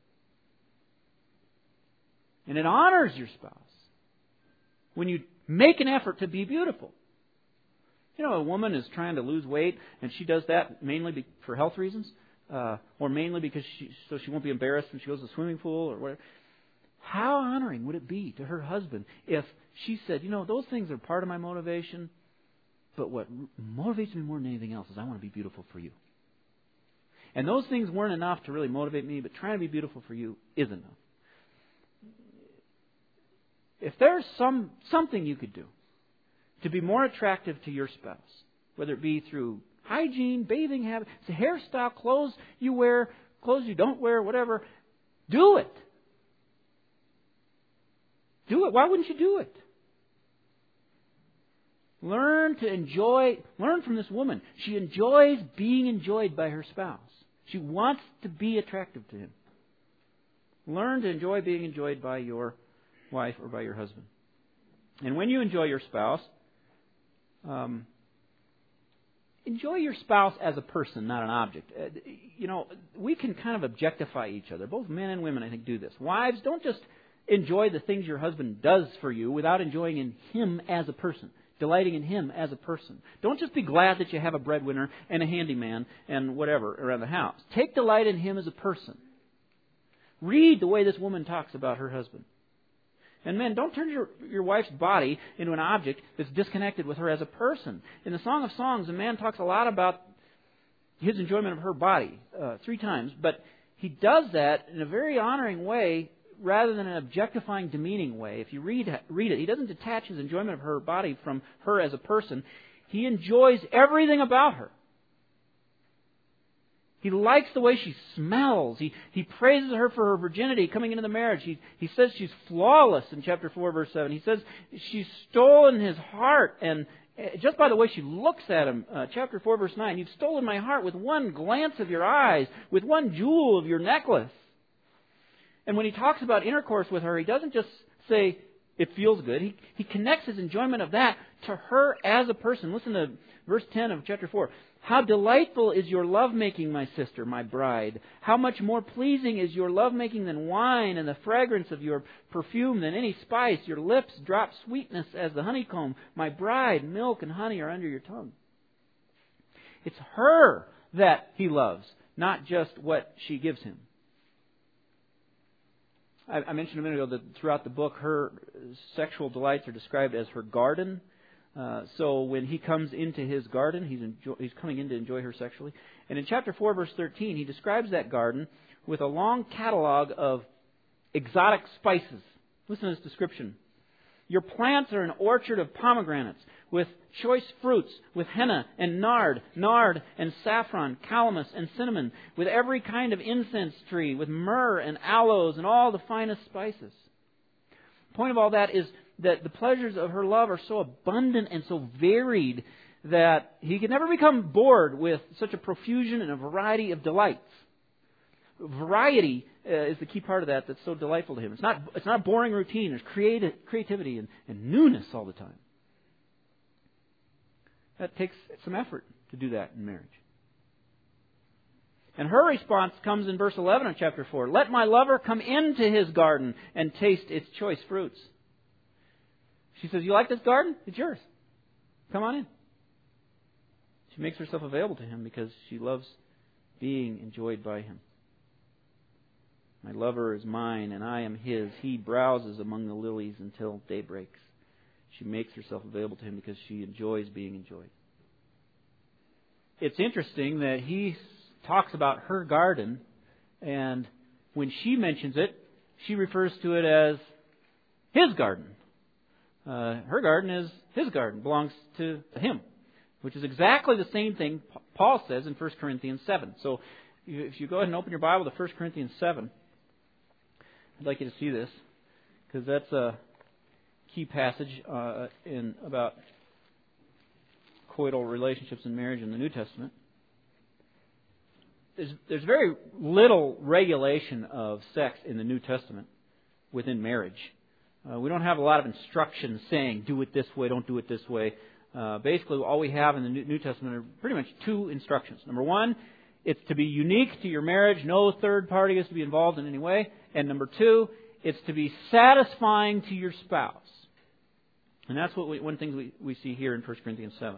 And it honors your spouse when you make an effort to be beautiful. You know, a woman is trying to lose weight, and she does that mainly for health reasons, or mainly because so she won't be embarrassed when she goes to the swimming pool or whatever. How honoring would it be to her husband if she said, you know, those things are part of my motivation, but what motivates me more than anything else is I want to be beautiful for you. And those things weren't enough to really motivate me, but trying to be beautiful for you is enough. If there's something you could do to be more attractive to your spouse, whether it be through hygiene, bathing habits, hairstyle, clothes you wear, clothes you don't wear, whatever, do it. Do it. Why wouldn't you do it? Learn from this woman. She enjoys being enjoyed by her spouse. She wants to be attractive to him. Learn to enjoy being enjoyed by your wife or by your husband. And when you enjoy your spouse, enjoy your spouse as a person, not an object. You know, we can kind of objectify each other. Both men and women, I think, do this. Wives, don't just enjoy the things your husband does for you without enjoying in him as a person, delighting in him as a person. Don't just be glad that you have a breadwinner and a handyman and whatever around the house. Take delight in him as a person. Read the way this woman talks about her husband. And men, don't turn your wife's body into an object that's disconnected with her as a person. In the Song of Songs, a man talks a lot about his enjoyment of her body 3 times, but he does that in a very honoring way rather than an objectifying, demeaning way. If you read it, he doesn't detach his enjoyment of her body from her as a person. He enjoys everything about her. He likes the way she smells. He praises her for her virginity coming into the marriage. He says she's flawless in chapter 4, verse 7. He says she's stolen his heart. And just by the way she looks at him, chapter 4, verse 9, you've stolen my heart with one glance of your eyes, with one jewel of your necklace. And when he talks about intercourse with her, he doesn't just say it feels good. He connects his enjoyment of that to her as a person. Listen to verse 10 of chapter 4. How delightful is your lovemaking, my sister, my bride. How much more pleasing is your lovemaking than wine, and the fragrance of your perfume than any spice. Your lips drop sweetness as the honeycomb. My bride, milk and honey are under your tongue. It's her that he loves, not just what she gives him. I mentioned a minute ago that throughout the book, her sexual delights are described as her garden. So when he comes into his garden, he's coming in to enjoy her sexually. And in chapter 4, verse 13, he describes that garden with a long catalog of exotic spices. Listen to this description. Your plants are an orchard of pomegranates, with choice fruits, with henna and nard and saffron, calamus and cinnamon, with every kind of incense tree, with myrrh and aloes and all the finest spices. The point of all that is that the pleasures of her love are so abundant and so varied that he can never become bored with such a profusion and a variety of delights. Variety is the key part of that that's so delightful to him. It's not boring routine. There's creativity and newness all the time. That takes some effort to do that in marriage. And her response comes in verse 11 of chapter 4. Let my lover come into his garden and taste its choice fruits. She says, you like this garden? It's yours. Come on in. She makes herself available to him because she loves being enjoyed by him. My lover is mine and I am his. He browses among the lilies until day breaks. She makes herself available to him because she enjoys being enjoyed. It's interesting that he talks about her garden, and when she mentions it, she refers to it as his garden. Her garden is his garden, belongs to him, which is exactly the same thing Paul says in 1 Corinthians 7. So if you go ahead and open your Bible to 1 Corinthians 7, I'd like you to see this, because that's a key passage in about coital relationships in marriage in the New Testament. There's very little regulation of sex in the New Testament within marriage. We don't have a lot of instructions saying, do it this way, don't do it this way. Basically, all we have in the New Testament are pretty much two instructions. Number one, it's to be unique to your marriage. No third party is to be involved in any way. And number two, it's to be satisfying to your spouse. And that's one thing we see here in 1 Corinthians 7.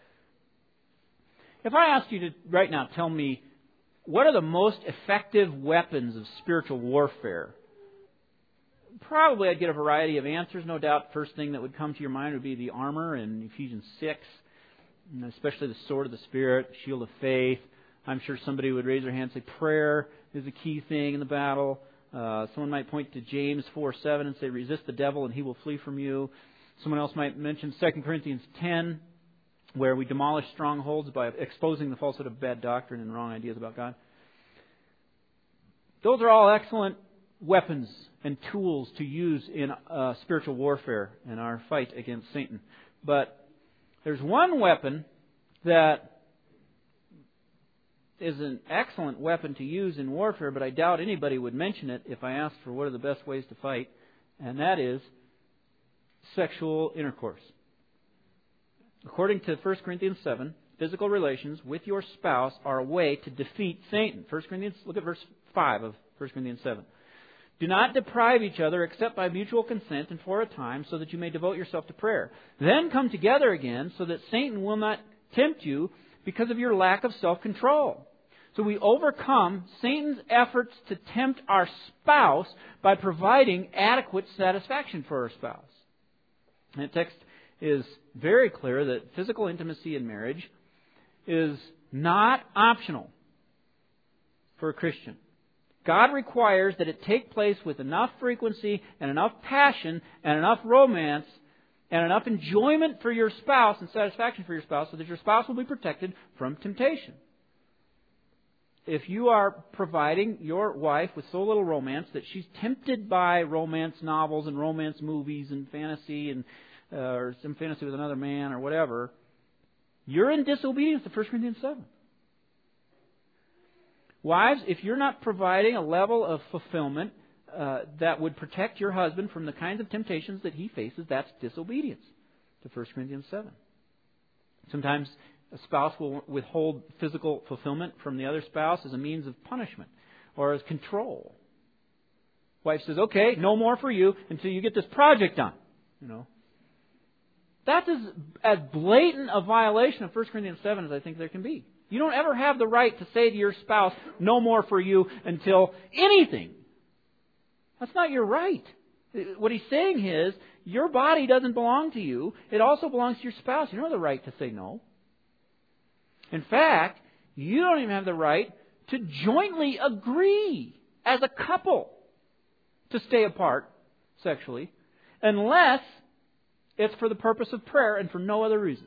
If I asked you to right now tell me what are the most effective weapons of spiritual warfare, probably I'd get a variety of answers. No doubt first thing that would come to your mind would be the armor in Ephesians 6, especially the sword of the Spirit, shield of faith. I'm sure somebody would raise their hand and say prayer is a key thing in the battle. Someone might point to James 4:7 and say resist the devil and he will flee from you. Someone else might mention 2 Corinthians 10, where we demolish strongholds by exposing the falsehood of bad doctrine and wrong ideas about God. Those are all excellent weapons and tools to use in spiritual warfare in our fight against Satan. But there's one weapon that is an excellent weapon to use in warfare, but I doubt anybody would mention it if I asked for what are the best ways to fight, and that is sexual intercourse. According to 1 Corinthians 7, physical relations with your spouse are a way to defeat Satan. Look at verse 5 of 1 Corinthians 7. Do not deprive each other except by mutual consent and for a time, so that you may devote yourself to prayer. Then come together again, so that Satan will not tempt you because of your lack of self-control. So we overcome Satan's efforts to tempt our spouse by providing adequate satisfaction for our spouse. And the text is very clear that physical intimacy in marriage is not optional for a Christian. God requires that it take place with enough frequency and enough passion and enough romance and enough enjoyment for your spouse and satisfaction for your spouse so that your spouse will be protected from temptation. If you are providing your wife with so little romance that she's tempted by romance novels and romance movies and fantasy and or some fantasy with another man or whatever, you're in disobedience to 1 Corinthians 7. Wives, if you're not providing a level of fulfillment that would protect your husband from the kinds of temptations that he faces, that's disobedience to 1 Corinthians 7. Sometimes a spouse will withhold physical fulfillment from the other spouse as a means of punishment or as control. Wife says, okay, no more for you until you get this project done. That's as blatant a violation of 1 Corinthians 7 as I think there can be. You don't ever have the right to say to your spouse, no more for you until anything. That's not your right. What he's saying is, your body doesn't belong to you. It also belongs to your spouse. You don't have the right to say no. In fact, you don't even have the right to jointly agree as a couple to stay apart sexually unless it's for the purpose of prayer and for no other reason.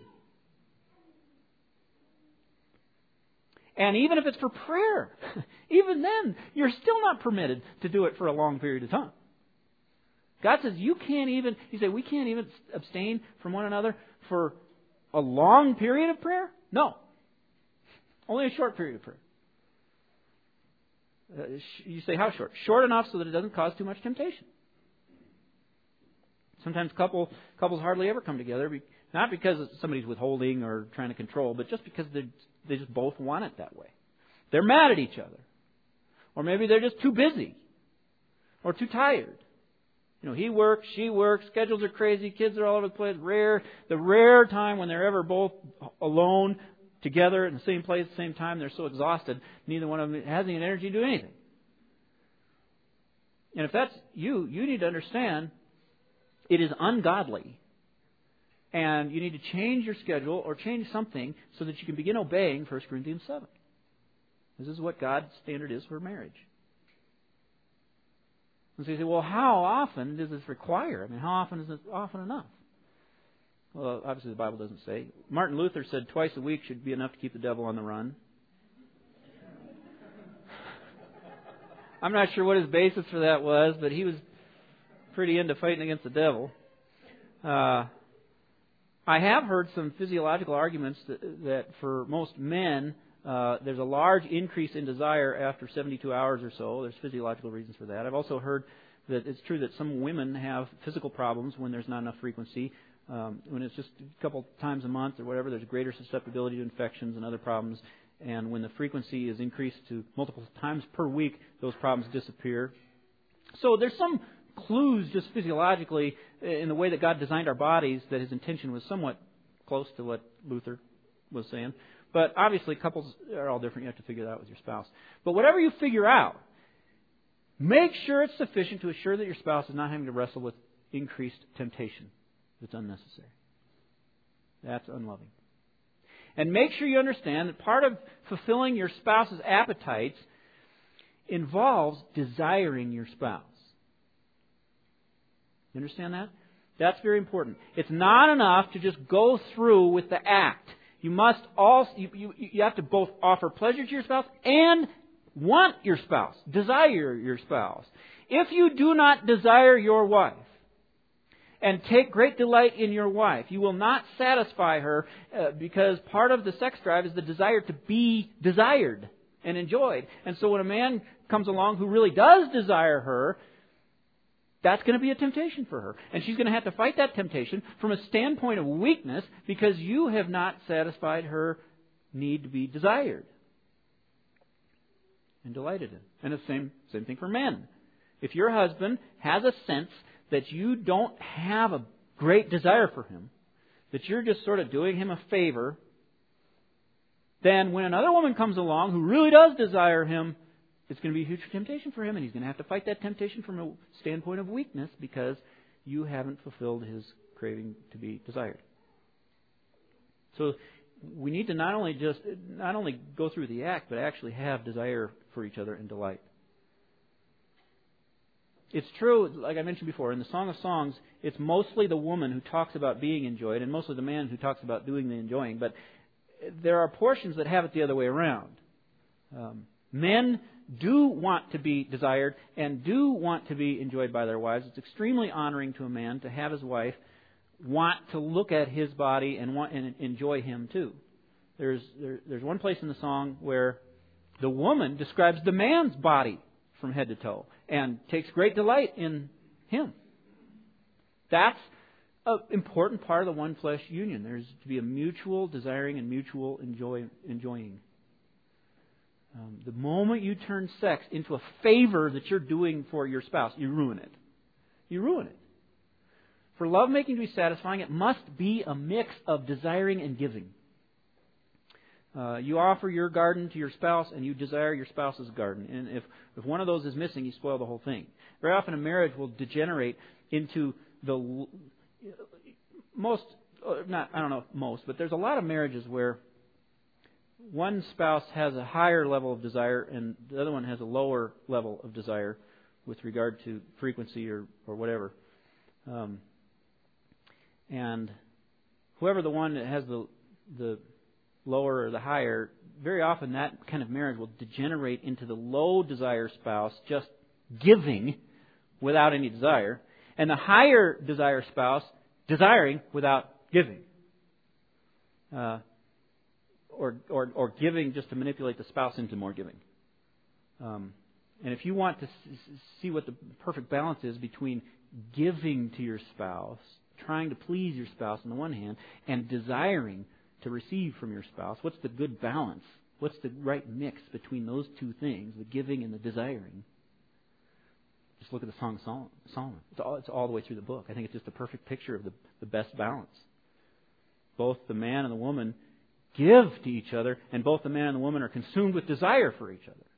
And even if it's for prayer, even then, you're still not permitted to do it for a long period of time. God says you can't even, He said we can't even abstain from one another for a long period of prayer? No. Only a short period of prayer. You say, how short? Short enough so that it doesn't cause too much temptation. Sometimes couples hardly ever come together, not because somebody's withholding or trying to control, but just because they just both want it that way. They're mad at each other. Or maybe they're just too busy. Or too tired. He works, she works, schedules are crazy, kids are all over the place. The rare time when they're ever both alone, together in the same place at the same time, they're so exhausted, neither one of them has any energy to do anything. And if that's you need to understand it is ungodly. And you need to change your schedule or change something so that you can begin obeying 1 Corinthians 7. This is what God's standard is for marriage. And so you say, well, how often does this require? I mean, how often is this often enough? Well, obviously the Bible doesn't say. Martin Luther said twice a week should be enough to keep the devil on the run. I'm not sure what his basis for that was, but he was pretty into fighting against the devil. I have heard some physiological arguments that for most men, there's a large increase in desire after 72 hours or so. There's physiological reasons for that. I've also heard that it's true that some women have physical problems when there's not enough frequency. When it's just a couple times a month or whatever, there's greater susceptibility to infections and other problems. And when the frequency is increased to multiple times per week, those problems disappear. So there's some clues just physiologically in the way that God designed our bodies that His intention was somewhat close to what Luther was saying. But obviously couples are all different. You have to figure that out with your spouse. But whatever you figure out, make sure it's sufficient to assure that your spouse is not having to wrestle with increased temptation that's unnecessary. That's unloving. And make sure you understand that part of fulfilling your spouse's appetites involves desiring your spouse. You understand that? That's very important. It's not enough to just go through with the act. You must also you have to both offer pleasure to your spouse and want your spouse, desire your spouse. If you do not desire your wife and take great delight in your wife, you will not satisfy her because part of the sex drive is the desire to be desired and enjoyed. And so when a man comes along who really does desire her, that's going to be a temptation for her. And she's going to have to fight that temptation from a standpoint of weakness because you have not satisfied her need to be desired and delighted in. And the same thing for men. If your husband has a sense that you don't have a great desire for him, that you're just sort of doing him a favor, then when another woman comes along who really does desire him, it's going to be a huge temptation for him, and he's going to have to fight that temptation from a standpoint of weakness because you haven't fulfilled his craving to be desired. So we need to not only go through the act, but actually have desire for each other and delight. It's true, like I mentioned before, in the Song of Songs, it's mostly the woman who talks about being enjoyed and mostly the man who talks about doing the enjoying. But there are portions that have it the other way around. Men do want to be desired and do want to be enjoyed by their wives. It's extremely honoring to a man to have his wife want to look at his body and want and enjoy him too. There's one place in the song where the woman describes the man's body from head to toe and takes great delight in him. That's an important part of the one flesh union. There's to be a mutual desiring and mutual enjoying. The moment you turn sex into a favor that you're doing for your spouse, you ruin it. You ruin it. For lovemaking to be satisfying, it must be a mix of desiring and giving. You offer your garden to your spouse and you desire your spouse's garden. And if one of those is missing, you spoil the whole thing. Very often a marriage will degenerate into the most, not, I don't know if most, but there's a lot of marriages where one spouse has a higher level of desire and the other one has a lower level of desire with regard to frequency or whatever. And whoever the one that has the lower or the higher, very often that kind of marriage will degenerate into the low desire spouse just giving without any desire, and the higher desire spouse desiring without giving. Or giving just to manipulate the spouse into more giving. And if you want to see what the perfect balance is between giving to your spouse, trying to please your spouse on the one hand, and desiring to receive from your spouse, what's the good balance? What's the right mix between those two things, the giving and the desiring? Just look at the Song of Solomon. It's all the way through the book. I think it's just a perfect picture of the best balance. Both the man and the woman give to each other, and both the man and the woman are consumed with desire for each other.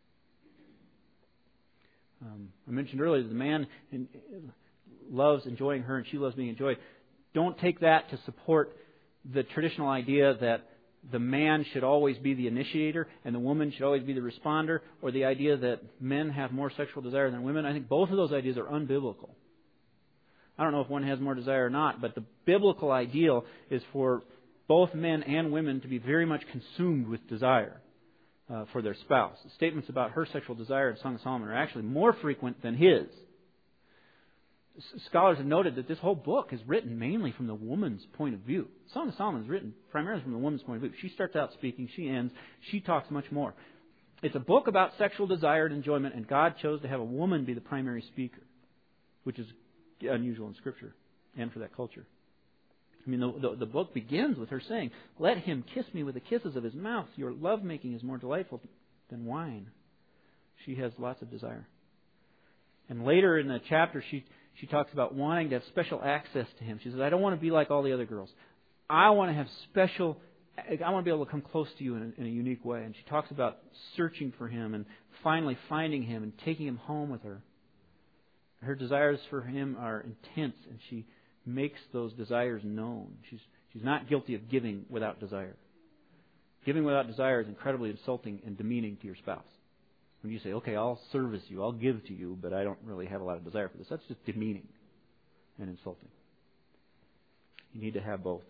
I mentioned earlier that the man loves enjoying her and she loves being enjoyed. Don't take that to support the traditional idea that the man should always be the initiator and the woman should always be the responder, or the idea that men have more sexual desire than women. I think both of those ideas are unbiblical. I don't know if one has more desire or not, but the biblical ideal is for both men and women to be very much consumed with desire for their spouse. The statements about her sexual desire in Song of Solomon are actually more frequent than his. Scholars have noted that this whole book is written mainly from the woman's point of view. Song of Solomon is written primarily from the woman's point of view. She starts out speaking, she ends, she talks much more. It's a book about sexual desire and enjoyment, and God chose to have a woman be the primary speaker, which is unusual in Scripture and for that culture. I mean, the book begins with her saying, "Let him kiss me with the kisses of his mouth. Your lovemaking is more delightful than wine." She has lots of desire. And later in the chapter, she talks about wanting to have special access to him. She says, "I don't want to be like all the other girls. I want to have I want to be able to come close to you in a unique way." And she talks about searching for him and finally finding him and taking him home with her. Her desires for him are intense, and she makes those desires known. She's not guilty of giving without desire. Giving without desire is incredibly insulting and demeaning to your spouse. When you say, "Okay, I'll service you, I'll give to you, but I don't really have a lot of desire for this," that's just demeaning and insulting. You need to have both.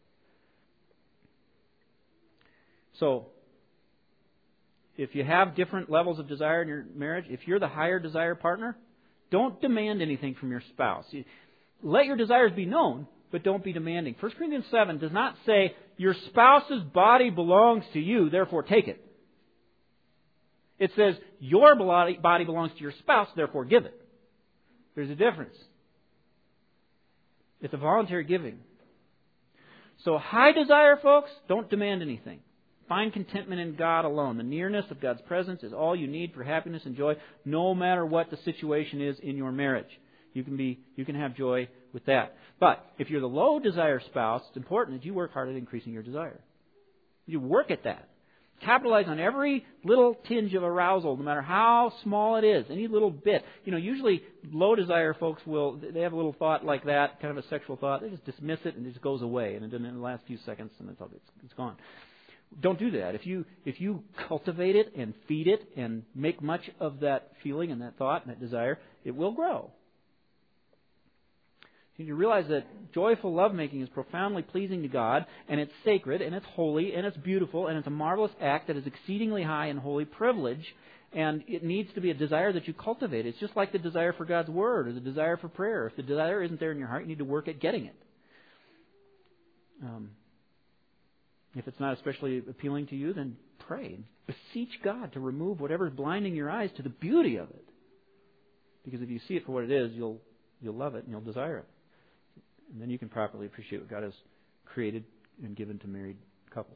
So, if you have different levels of desire in your marriage, if you're the higher desire partner, don't demand anything from your spouse. Let your desires be known, but don't be demanding. 1 Corinthians 7 does not say, "Your spouse's body belongs to you, therefore take it." It says, "Your body belongs to your spouse, therefore give it." There's a difference. It's a voluntary giving. So high desire, folks, don't demand anything. Find contentment in God alone. The nearness of God's presence is all you need for happiness and joy, no matter what the situation is in your marriage. You can have joy with that. But if you're the low desire spouse, it's important that you work hard at increasing your desire. You work at that. Capitalize on every little tinge of arousal, no matter how small it is, any little bit. Usually low desire folks they have a little thought like that, kind of a sexual thought. They just dismiss it and it just goes away, and in the last few seconds, and it's gone. Don't do that. If you cultivate it and feed it and make much of that feeling and that thought and that desire, it will grow. You realize that joyful lovemaking is profoundly pleasing to God, and it's sacred, and it's holy, and it's beautiful, and it's a marvelous act that is exceedingly high and holy privilege, and it needs to be a desire that you cultivate. It's just like the desire for God's Word or the desire for prayer. If the desire isn't there in your heart, you need to work at getting it. If it's not especially appealing to you, then pray. Beseech God to remove whatever's blinding your eyes to the beauty of it. Because if you see it for what it is, you'll love it and you'll desire it. And then you can properly appreciate what God has created and given to married couples.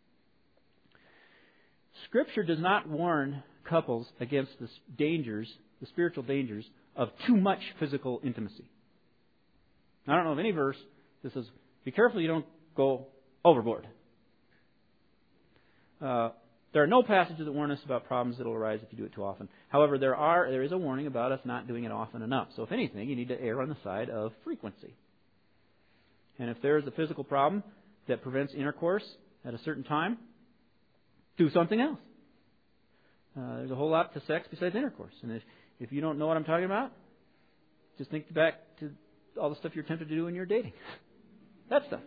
Scripture does not warn couples against the spiritual dangers of too much physical intimacy. I don't know of any verse that says, "Be careful you don't go overboard." There are no passages that warn us about problems that will arise if you do it too often. However, there is a warning about us not doing it often enough. So if anything, you need to err on the side of frequency. And if there is a physical problem that prevents intercourse at a certain time, do something else. There's a whole lot to sex besides intercourse. And if you don't know what I'm talking about, just think back to all the stuff you're tempted to do when you're dating. That stuff.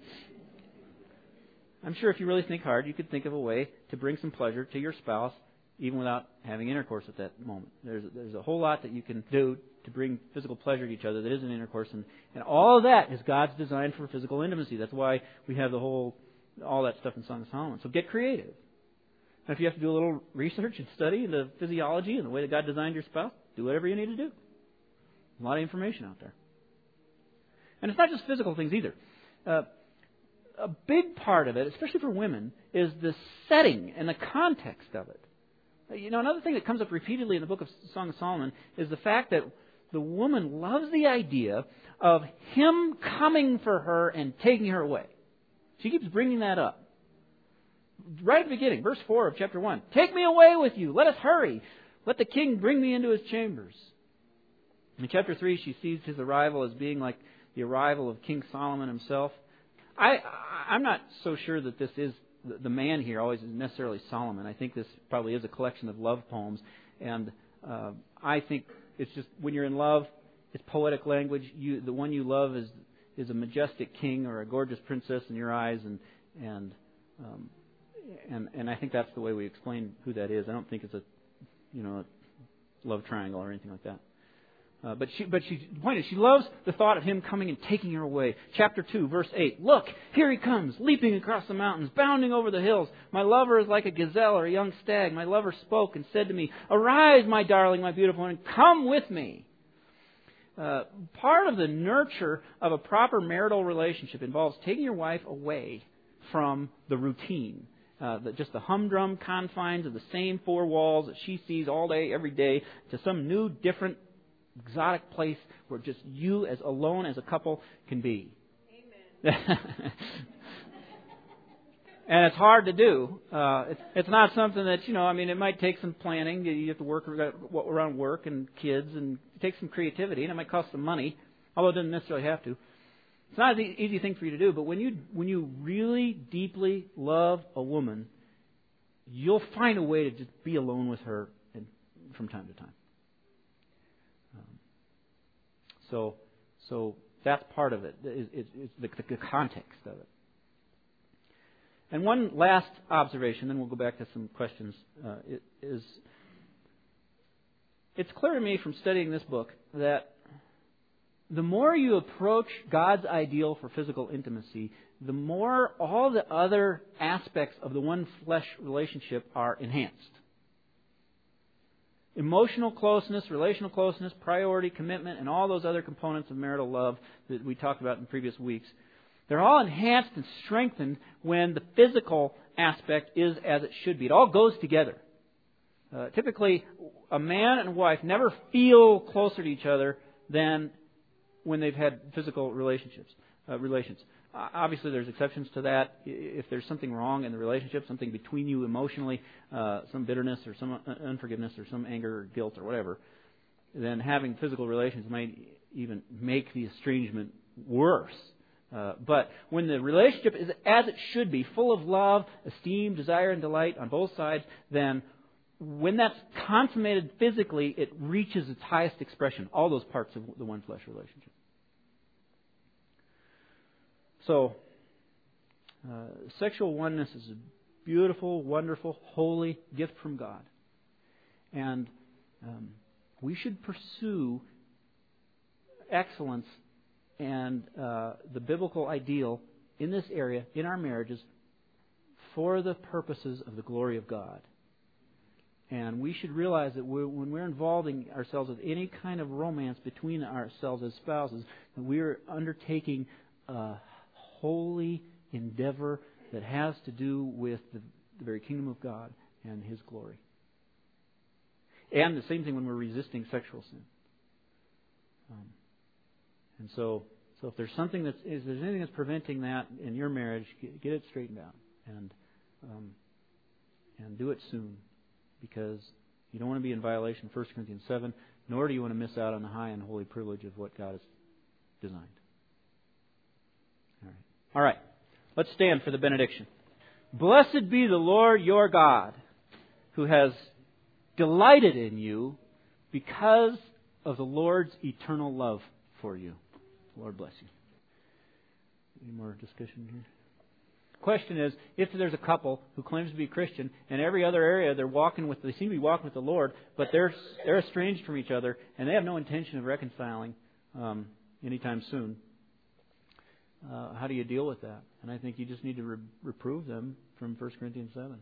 I'm sure if you really think hard, you could think of a way to bring some pleasure to your spouse even without having intercourse at that moment. There's a whole lot that you can do to bring physical pleasure to each other that isn't intercourse. And all of that is God's design for physical intimacy. That's why we have all that stuff in Song of Solomon. So get creative. And if you have to do a little research and study the physiology and the way that God designed your spouse, do whatever you need to do. There's a lot of information out there. And it's not just physical things either. A big part of it, especially for women, is the setting and the context of it. Another thing that comes up repeatedly in the book of Song of Solomon is the fact that the woman loves the idea of him coming for her and taking her away. She keeps bringing that up. Right at the beginning, verse 4 of chapter 1. "Take me away with you. Let us hurry. Let the king bring me into his chambers." In chapter 3, she sees his arrival as being like the arrival of King Solomon himself. I'm not so sure that this is the man here always isn't necessarily Solomon. I think this probably is a collection of love poems, and I think it's just when you're in love, it's poetic language. The one you love is a majestic king or a gorgeous princess in your eyes, and I think that's the way we explain who that is. I don't think it's a love triangle or anything like that. But the point is, she loves the thought of him coming and taking her away. Chapter 2, verse 8. Look, here he comes, leaping across the mountains, bounding over the hills. My lover is like a gazelle or a young stag. My lover spoke and said to me, arise, my darling, my beautiful one, and come with me. Part of the nurture of a proper marital relationship involves taking your wife away from the routine. Just the humdrum confines of the same four walls that she sees all day, every day, to some new, different, exotic place where just you as alone as a couple can be. Amen. And it's hard to do. It's not something that, it might take some planning. You have to work around work and kids, and it takes some creativity, and it might cost some money, although it doesn't necessarily have to. It's not an easy thing for you to do, but when you really deeply love a woman, you'll find a way to just be alone with her from time to time. So that's part of it. It's the context of it. And one last observation, then we'll go back to some questions. It's clear to me from studying this book that the more you approach God's ideal for physical intimacy, the more all the other aspects of the one flesh relationship are enhanced. Emotional closeness, relational closeness, priority, commitment, and all those other components of marital love that we talked about in previous weeks, they're all enhanced and strengthened when the physical aspect is as it should be. It all goes together. Typically, a man and wife never feel closer to each other than when they've had physical relations. Obviously, there's exceptions to that. If there's something wrong in the relationship, something between you emotionally, some bitterness or some unforgiveness or some anger or guilt or whatever, then having physical relations might even make the estrangement worse. But when the relationship is as it should be, full of love, esteem, desire, and delight on both sides, then when that's consummated physically, it reaches its highest expression, all those parts of the one flesh relationship. So, sexual oneness is a beautiful, wonderful, holy gift from God. And we should pursue excellence and the biblical ideal in this area, in our marriages, for the purposes of the glory of God. And we should realize that when we're involving ourselves with any kind of romance between ourselves as spouses, that we are undertaking a holy endeavor that has to do with the very kingdom of God and His glory. And the same thing when we're resisting sexual sin. And so if there's anything that's preventing that in your marriage, get it straightened out and do it soon, because you don't want to be in violation of 1 Corinthians 7, nor do you want to miss out on the high and holy privilege of what God has designed. All right. Let's stand for the benediction. Blessed be the Lord your God, who has delighted in you because of the Lord's eternal love for you. Lord bless you. Any more discussion here? Question is, if there's a couple who claims to be Christian, and every other area they seem to be walking with the Lord, but they're estranged from each other, and they have no intention of reconciling anytime soon, how do you deal with that? And I think you just need to reprove them from 1 Corinthians 7.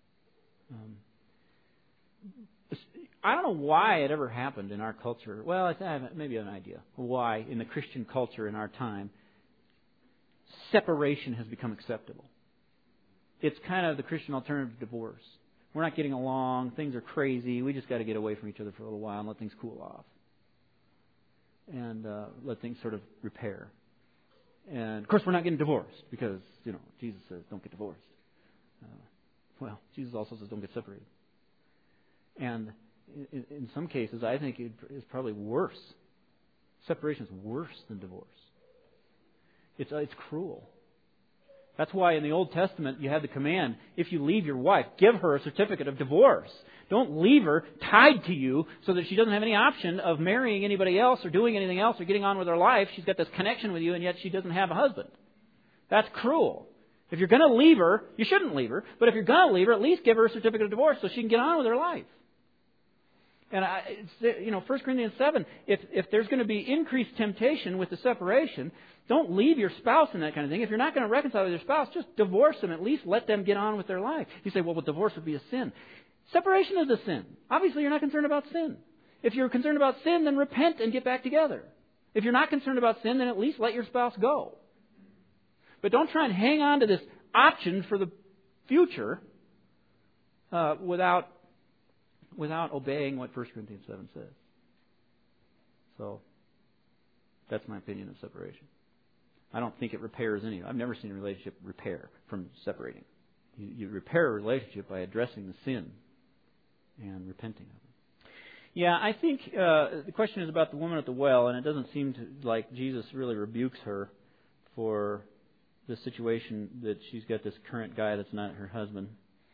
I don't know why it ever happened in our culture. Well, I have maybe an idea why in the Christian culture in our time separation has become acceptable. It's kind of the Christian alternative to divorce. We're not getting along. Things are crazy. We just got to get away from each other for a little while and let things cool off. And let things sort of repair. And, of course, we're not getting divorced because, Jesus says don't get divorced. Jesus also says don't get separated. And in some cases, I think it's probably worse. Separation is worse than divorce. It's cruel. That's why in the Old Testament you had the command, if you leave your wife, give her a certificate of divorce. Don't leave her tied to you so that she doesn't have any option of marrying anybody else or doing anything else or getting on with her life. She's got this connection with you and yet she doesn't have a husband. That's cruel. If you're going to leave her, you shouldn't leave her. But if you're going to leave her, at least give her a certificate of divorce so she can get on with her life. And 1 Corinthians 7, if there's going to be increased temptation with the separation, don't leave your spouse in that kind of thing. If you're not going to reconcile with your spouse, just divorce them. At least let them get on with their life. You say, well, divorce would be a sin. Separation is a sin. Obviously, you're not concerned about sin. If you're concerned about sin, then repent and get back together. If you're not concerned about sin, then at least let your spouse go. But don't try and hang on to this option for the future without obeying what 1 Corinthians 7 says. So, that's my opinion of separation. I don't think it repairs any. I've never seen a relationship repair from separating. You repair a relationship by addressing the sin and repenting of it. Yeah, I think the question is about the woman at the well, and it doesn't seem like Jesus really rebukes her for the situation that she's got this current guy that's not her husband.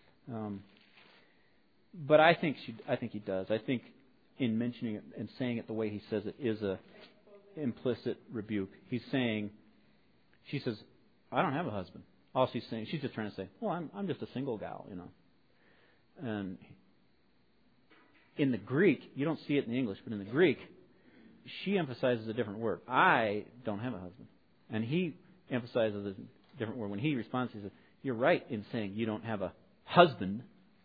But I think he does. I think in mentioning it and saying it the way he says it is a implicit rebuke. He's saying, she says, I don't have a husband. All she's saying, she's just trying to say, well, I'm just a single gal, And in the Greek, you don't see it in the English, but in the Greek, she emphasizes a different word. I don't have a husband. And he emphasizes a different word. When he responds, he says, you're right in saying you don't have a husband.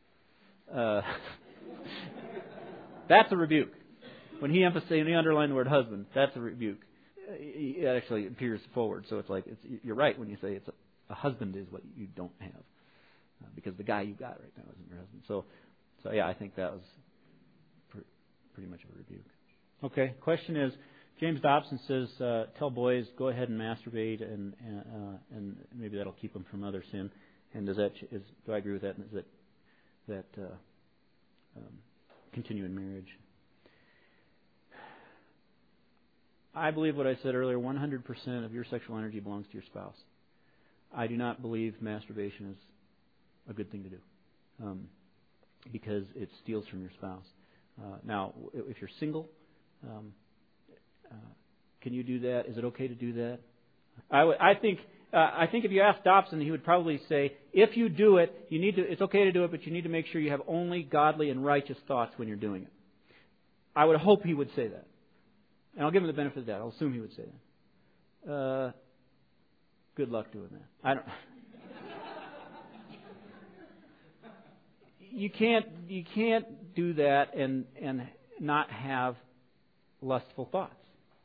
That's a rebuke. When he underlined the word husband, that's a rebuke. It actually appears forward, so it's like you're right when you say it's a husband is what you don't have, because the guy you got right now isn't your husband. So yeah, I think that was pretty much a rebuke. Okay, question is, James Dobson says, tell boys go ahead and masturbate, and maybe that'll keep them from other sin. And do I agree with that? And is that continue in marriage? I believe what I said earlier, 100% of your sexual energy belongs to your spouse. I do not believe masturbation is a good thing to do because it steals from your spouse. Now, if you're single, can you do that? Is it okay to do that? I think if you ask Dobson, he would probably say, if you do it, it's okay to do it, but you need to make sure you have only godly and righteous thoughts when you're doing it. I would hope he would say that. And I'll give him the benefit of that. I'll assume he would say that. Good luck doing that. You can't do that and not have lustful thoughts.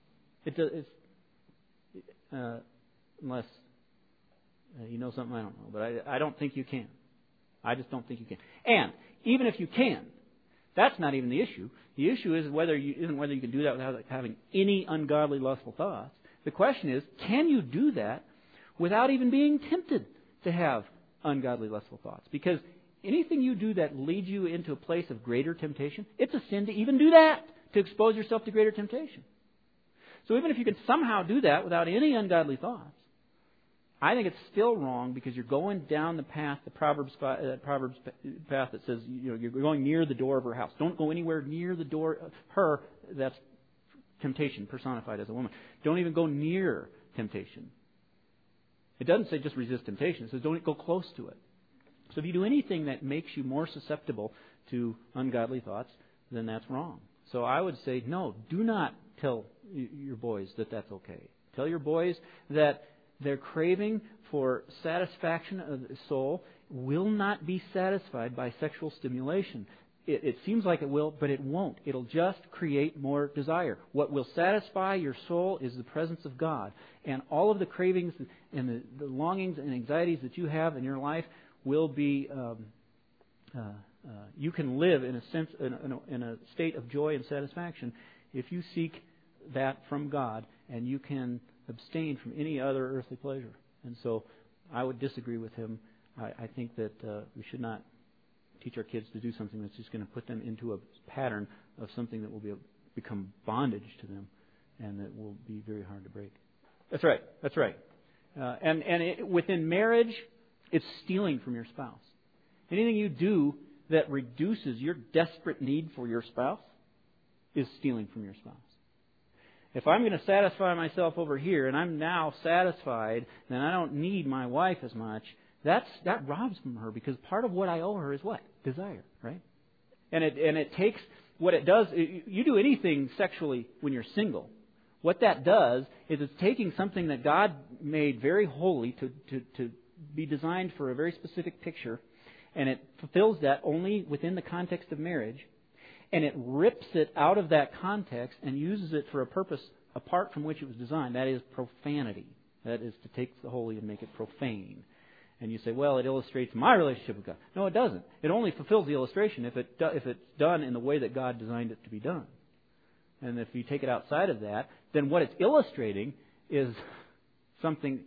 Unless you know something I don't know, but I don't think you can. I just don't think you can. And even if you can, that's not even the issue. The issue isn't whether you can do that without having any ungodly, lustful thoughts. The question is, can you do that without even being tempted to have ungodly, lustful thoughts? Because anything you do that leads you into a place of greater temptation, it's a sin to even do that, to expose yourself to greater temptation. So even if you can somehow do that without any ungodly thoughts, I think it's still wrong because you're going down the path, the Proverbs path that says you're going near the door of her house. Don't go anywhere near the door of her. That's temptation personified as a woman. Don't even go near temptation. It doesn't say just resist temptation. It says don't go close to it. So if you do anything that makes you more susceptible to ungodly thoughts, then that's wrong. So I would say, no, do not tell your boys that that's okay. Tell your boys that their craving for satisfaction of the soul will not be satisfied by sexual stimulation. It seems like it will, but it won't. It'll just create more desire. What will satisfy your soul is the presence of God. And all of the cravings and the longings and anxieties that you have in your life will be... you can live in a sense, in a state of joy and satisfaction if you seek that from God, and you can abstain from any other earthly pleasure. And so I would disagree with him. I think that we should not teach our kids to do something that's just going to put them into a pattern of something that will become bondage to them and that will be very hard to break. That's right. Within marriage, it's stealing from your spouse. Anything you do that reduces your desperate need for your spouse is stealing from your spouse. If I'm going to satisfy myself over here and I'm now satisfied, then I don't need my wife as much, that robs from her, because part of what I owe her is what? Desire, right? And it takes, what it does, you do anything sexually when you're single. What that does is it's taking something that God made very holy to be designed for a very specific picture, and it fulfills that only within the context of marriage, and it rips it out of that context and uses it for a purpose apart from which it was designed. That is profanity. That is to take the holy and make it profane. And you say, well, it illustrates my relationship with God. No, it doesn't. It only fulfills the illustration if it's done in the way that God designed it to be done. And if you take it outside of that, then what it's illustrating is something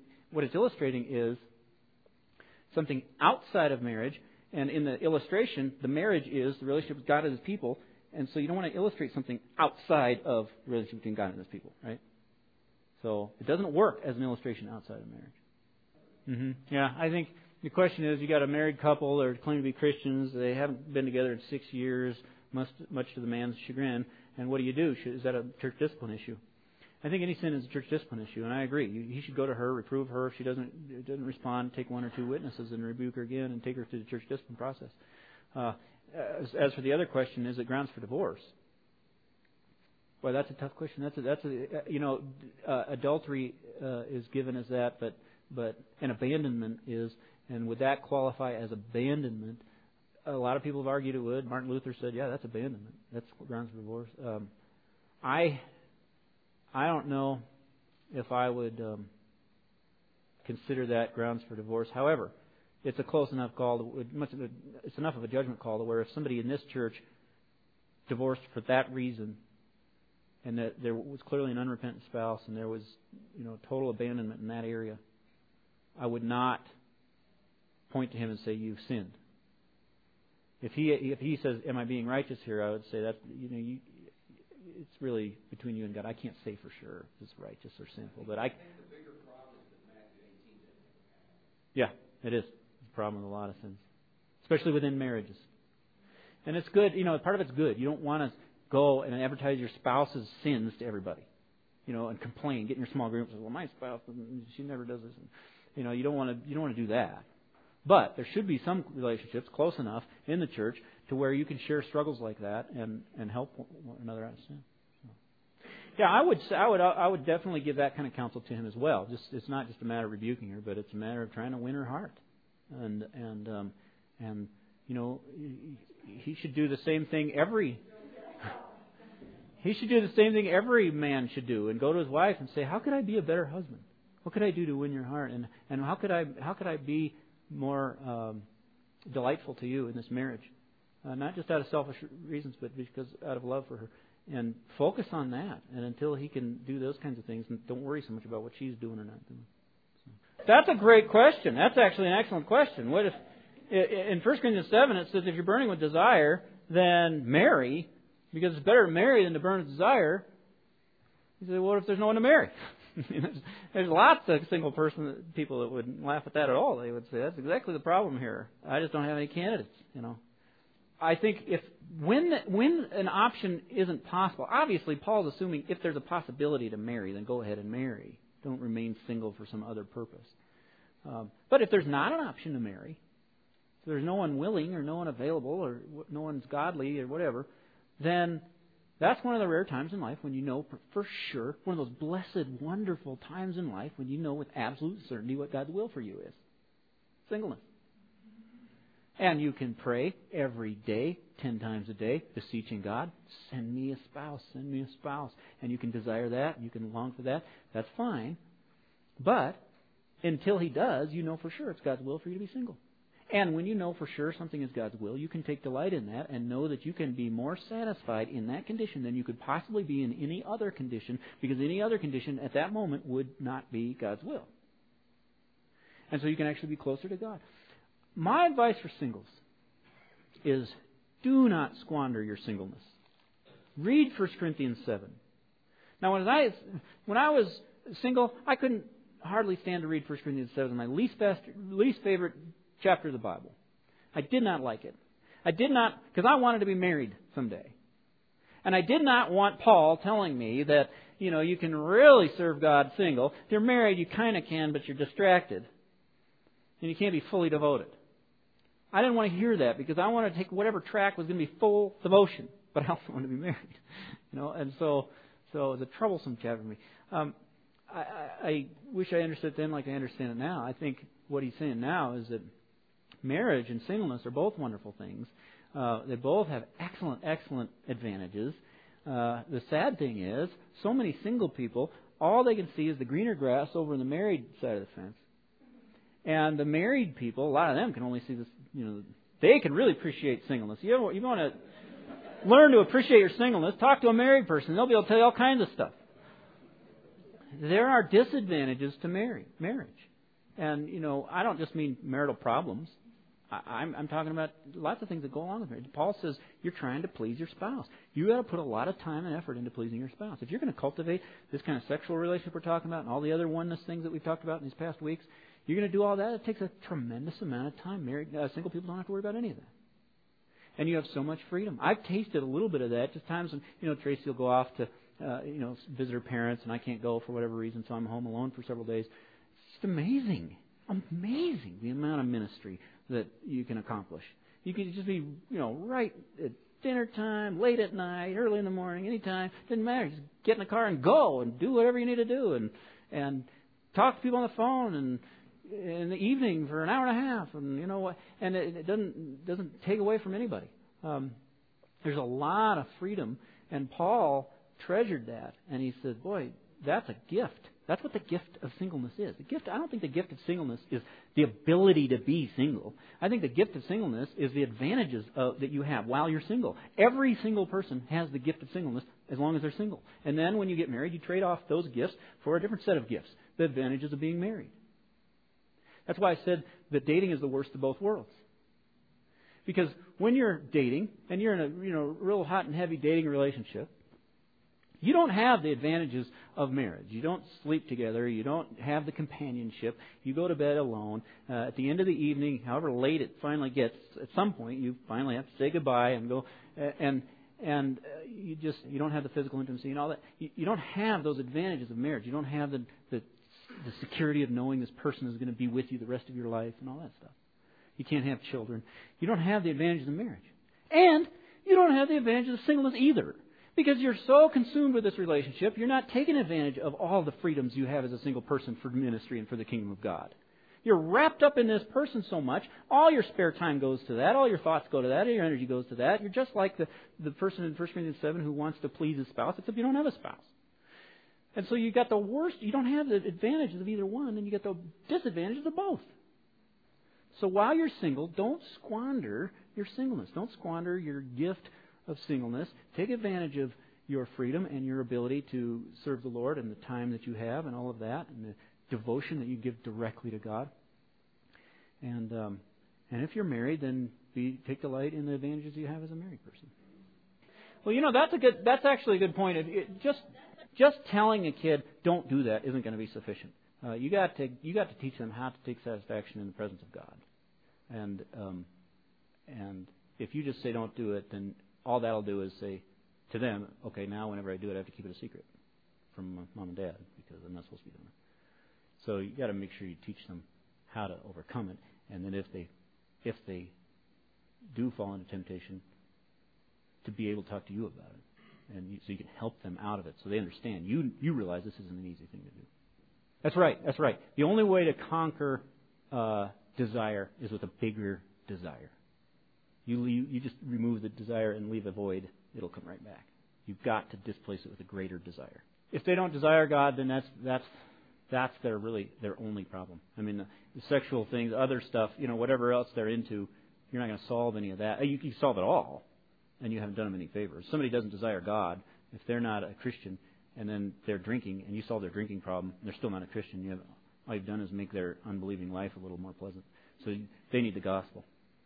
outside of marriage. And in the illustration, the marriage is the relationship with God and His people. And so you don't want to illustrate something outside of the relationship between God and His people, right? So it doesn't work as an illustration outside of marriage. Yeah, I think the question is, you got a married couple that claim to be Christians. They haven't been together in 6 years, much to the man's chagrin. And what do you do? Is that a church discipline issue? I think any sin is a church discipline issue, and I agree. He should go to her, reprove her. If she doesn't respond, take 1 or 2 witnesses and rebuke her again and take her through the church discipline process. As for the other question, is it grounds for divorce? Well, that's a tough question. Adultery is given as that, but an abandonment is, and would that qualify as abandonment? A lot of people have argued it would. Martin Luther said, yeah, that's abandonment. That's grounds for divorce. I don't know if I would consider that grounds for divorce. However, it's a close enough call. It's enough of a judgment call to where if somebody in this church divorced for that reason, and that there was clearly an unrepentant spouse, and there was total abandonment in that area, I would not point to him and say, you've sinned. If he says, am I being righteous here, I would say that it's really between you and God. I can't say for sure if it's righteous or sinful, but I think the bigger problem is that Matthew 18 doesn't. Yeah, it is. It's a problem with a lot of sins, especially within marriages. And it's good. Part of it's good. You don't want to go and advertise your spouse's sins to everybody, and complain. Get in your small group and say, well, my spouse, she never does this. And, you don't want to do that. But there should be some relationships close enough in the church to where you can share struggles like that and help one another out of sin. So. Yeah, I would definitely give that kind of counsel to him as well. It's not just a matter of rebuking her, but it's a matter of trying to win her heart. And he should do the same thing every man should do, and go to his wife and say, how could I be a better husband? What could I do to win your heart? And how could I be more delightful to you in this marriage? Not just out of selfish reasons, but because out of love for her. And focus on that. And until he can do those kinds of things, and don't worry so much about what she's doing or not doing. So. That's a great question. That's actually an excellent question. What if in 1 Corinthians 7 it says if you're burning with desire, then marry, because it's better to marry than to burn with desire. You say, what if there's no one to marry? There's lots of single people that wouldn't laugh at that at all. They would say, that's exactly the problem here. I just don't have any candidates, I think when an option isn't possible, obviously Paul's assuming if there's a possibility to marry, then go ahead and marry. Don't remain single for some other purpose. But if there's not an option to marry, if there's no one willing or no one available or no one's godly or whatever, then that's one of the rare times in life when you know for sure, one of those blessed, wonderful times in life when you know with absolute certainty what God's will for you is. Singleness. And you can pray every day, 10 times a day, beseeching God, send me a spouse, send me a spouse. And you can desire that, you can long for that. That's fine. But until He does, you know for sure it's God's will for you to be single. And when you know for sure something is God's will, you can take delight in that and know that you can be more satisfied in that condition than you could possibly be in any other condition, because any other condition at that moment would not be God's will. And so you can actually be closer to God. My advice for singles is do not squander your singleness. Read 1 Corinthians 7. Now, when I was single, I couldn't hardly stand to read 1 Corinthians 7, my least favorite chapter of the Bible. I did not like it. I did not, because I wanted to be married someday. And I did not want Paul telling me that, you can really serve God single. If you're married, you kind of can, but you're distracted. And you can't be fully devoted. I didn't want to hear that because I wanted to take whatever track was going to be full devotion. But I also wanted to be married. And so it was a troublesome chapter for me. I wish I understood it then like I understand it now. I think what he's saying now is that marriage and singleness are both wonderful things. They both have excellent advantages. The sad thing is, so many single people, all they can see is the greener grass over on the married side of the fence. And the married people, a lot of them can only see this, they can really appreciate singleness. You want to learn to appreciate your singleness, talk to a married person. They'll be able to tell you all kinds of stuff. There are disadvantages to marriage. And, I don't just mean marital problems. I'm talking about lots of things that go along with marriage. Paul says you're trying to please your spouse. You got to put a lot of time and effort into pleasing your spouse. If you're going to cultivate this kind of sexual relationship we're talking about and all the other oneness things that we've talked about in these past weeks, you're going to do all that. It takes a tremendous amount of time. Single people don't have to worry about any of that. And you have so much freedom. I've tasted a little bit of that. Just times when, Tracy will go off to, visit her parents and I can't go for whatever reason, so I'm home alone for several days. It's just amazing the amount of ministry that you can accomplish. You can just be, right at dinner time, late at night, early in the morning, anytime. Doesn't matter. Just get in the car and go and do whatever you need to do and talk to people on the phone and in the evening for an hour and a half and and it doesn't take away from anybody. There's a lot of freedom, and Paul treasured that, and he said, boy, that's a gift. That's what the gift of singleness is. I don't think the gift of singleness is the ability to be single. I think the gift of singleness is the advantages that you have while you're single. Every single person has the gift of singleness as long as they're single. And then when you get married, you trade off those gifts for a different set of gifts, the advantages of being married. That's why I said that dating is the worst of both worlds. Because when you're dating and you're in a real hot and heavy dating relationship, you don't have the advantages of marriage. You don't sleep together. You don't have the companionship. You go to bed alone. At the end of the evening, however late it finally gets, at some point you finally have to say goodbye and go. And you don't have the physical intimacy and all that. You don't have those advantages of marriage. You don't have the security of knowing this person is going to be with you the rest of your life and all that stuff. You can't have children. You don't have the advantages of marriage. And you don't have the advantages of singleness either. Because you're so consumed with this relationship, you're not taking advantage of all the freedoms you have as a single person for ministry and for the kingdom of God. You're wrapped up in this person so much, all your spare time goes to that, all your thoughts go to that, all your energy goes to that. You're just like the person in 1 Corinthians 7 who wants to please his spouse, except you don't have a spouse. And so you got the worst, you don't have the advantages of either one, and you get the disadvantages of both. So while you're single, don't squander your singleness. Don't squander your gift of singleness. Take advantage of your freedom and your ability to serve the Lord and the time that you have and all of that and the devotion that you give directly to God. And if you're married, then take delight in the advantages you have as a married person. Well, that's actually a good point. Just telling a kid don't do that isn't going to be sufficient. You got to teach them how to take satisfaction in the presence of God. And if you just say don't do it, then all that'll do is say to them, okay, now whenever I do it, I have to keep it a secret from mom and dad because I'm not supposed to be doing it. So you got to make sure you teach them how to overcome it, and then if they do fall into temptation, to be able to talk to you about it, and so you can help them out of it, so they understand. You realize this isn't an easy thing to do. That's right. The only way to conquer desire is with a bigger desire. You just remove the desire and leave a void, it'll come right back. You've got to displace it with a greater desire. If they don't desire God, then that's their only problem. I mean, the sexual things, other stuff, whatever else they're into, you're not going to solve any of that. You can solve it all, and you haven't done them any favors. Somebody doesn't desire God, if they're not a Christian, and then they're drinking, and you solve their drinking problem, and they're still not a Christian. All you've done is make their unbelieving life a little more pleasant. So they need the gospel,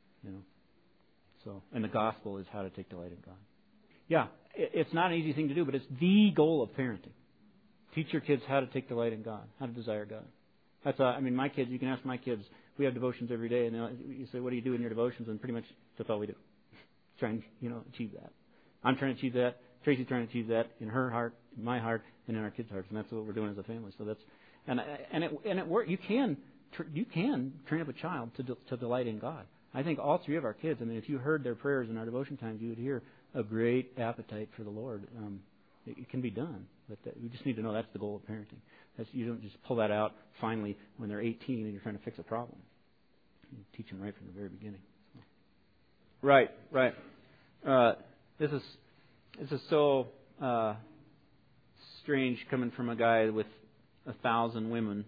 And the gospel is how to take delight in God. Yeah, it's not an easy thing to do, but it's the goal of parenting. Teach your kids how to take delight in God, how to desire God. My kids, you can ask my kids, we have devotions every day, and you say, what do you do in your devotions? And pretty much that's all we do. Try and, achieve that. I'm trying to achieve that. Tracy's trying to achieve that in her heart, in my heart, and in our kids' hearts, and that's what we're doing as a family. So that's, and it works. You can train up a child to delight in God. I think all three of our kids, if you heard their prayers in our devotion times, you would hear a great appetite for the Lord. It can be done, but we just need to know that's the goal of parenting. You don't just pull that out finally when they're 18 and you're trying to fix a problem. You teach them right from the very beginning. So. Right. This is so strange coming from a guy with 1,000 women,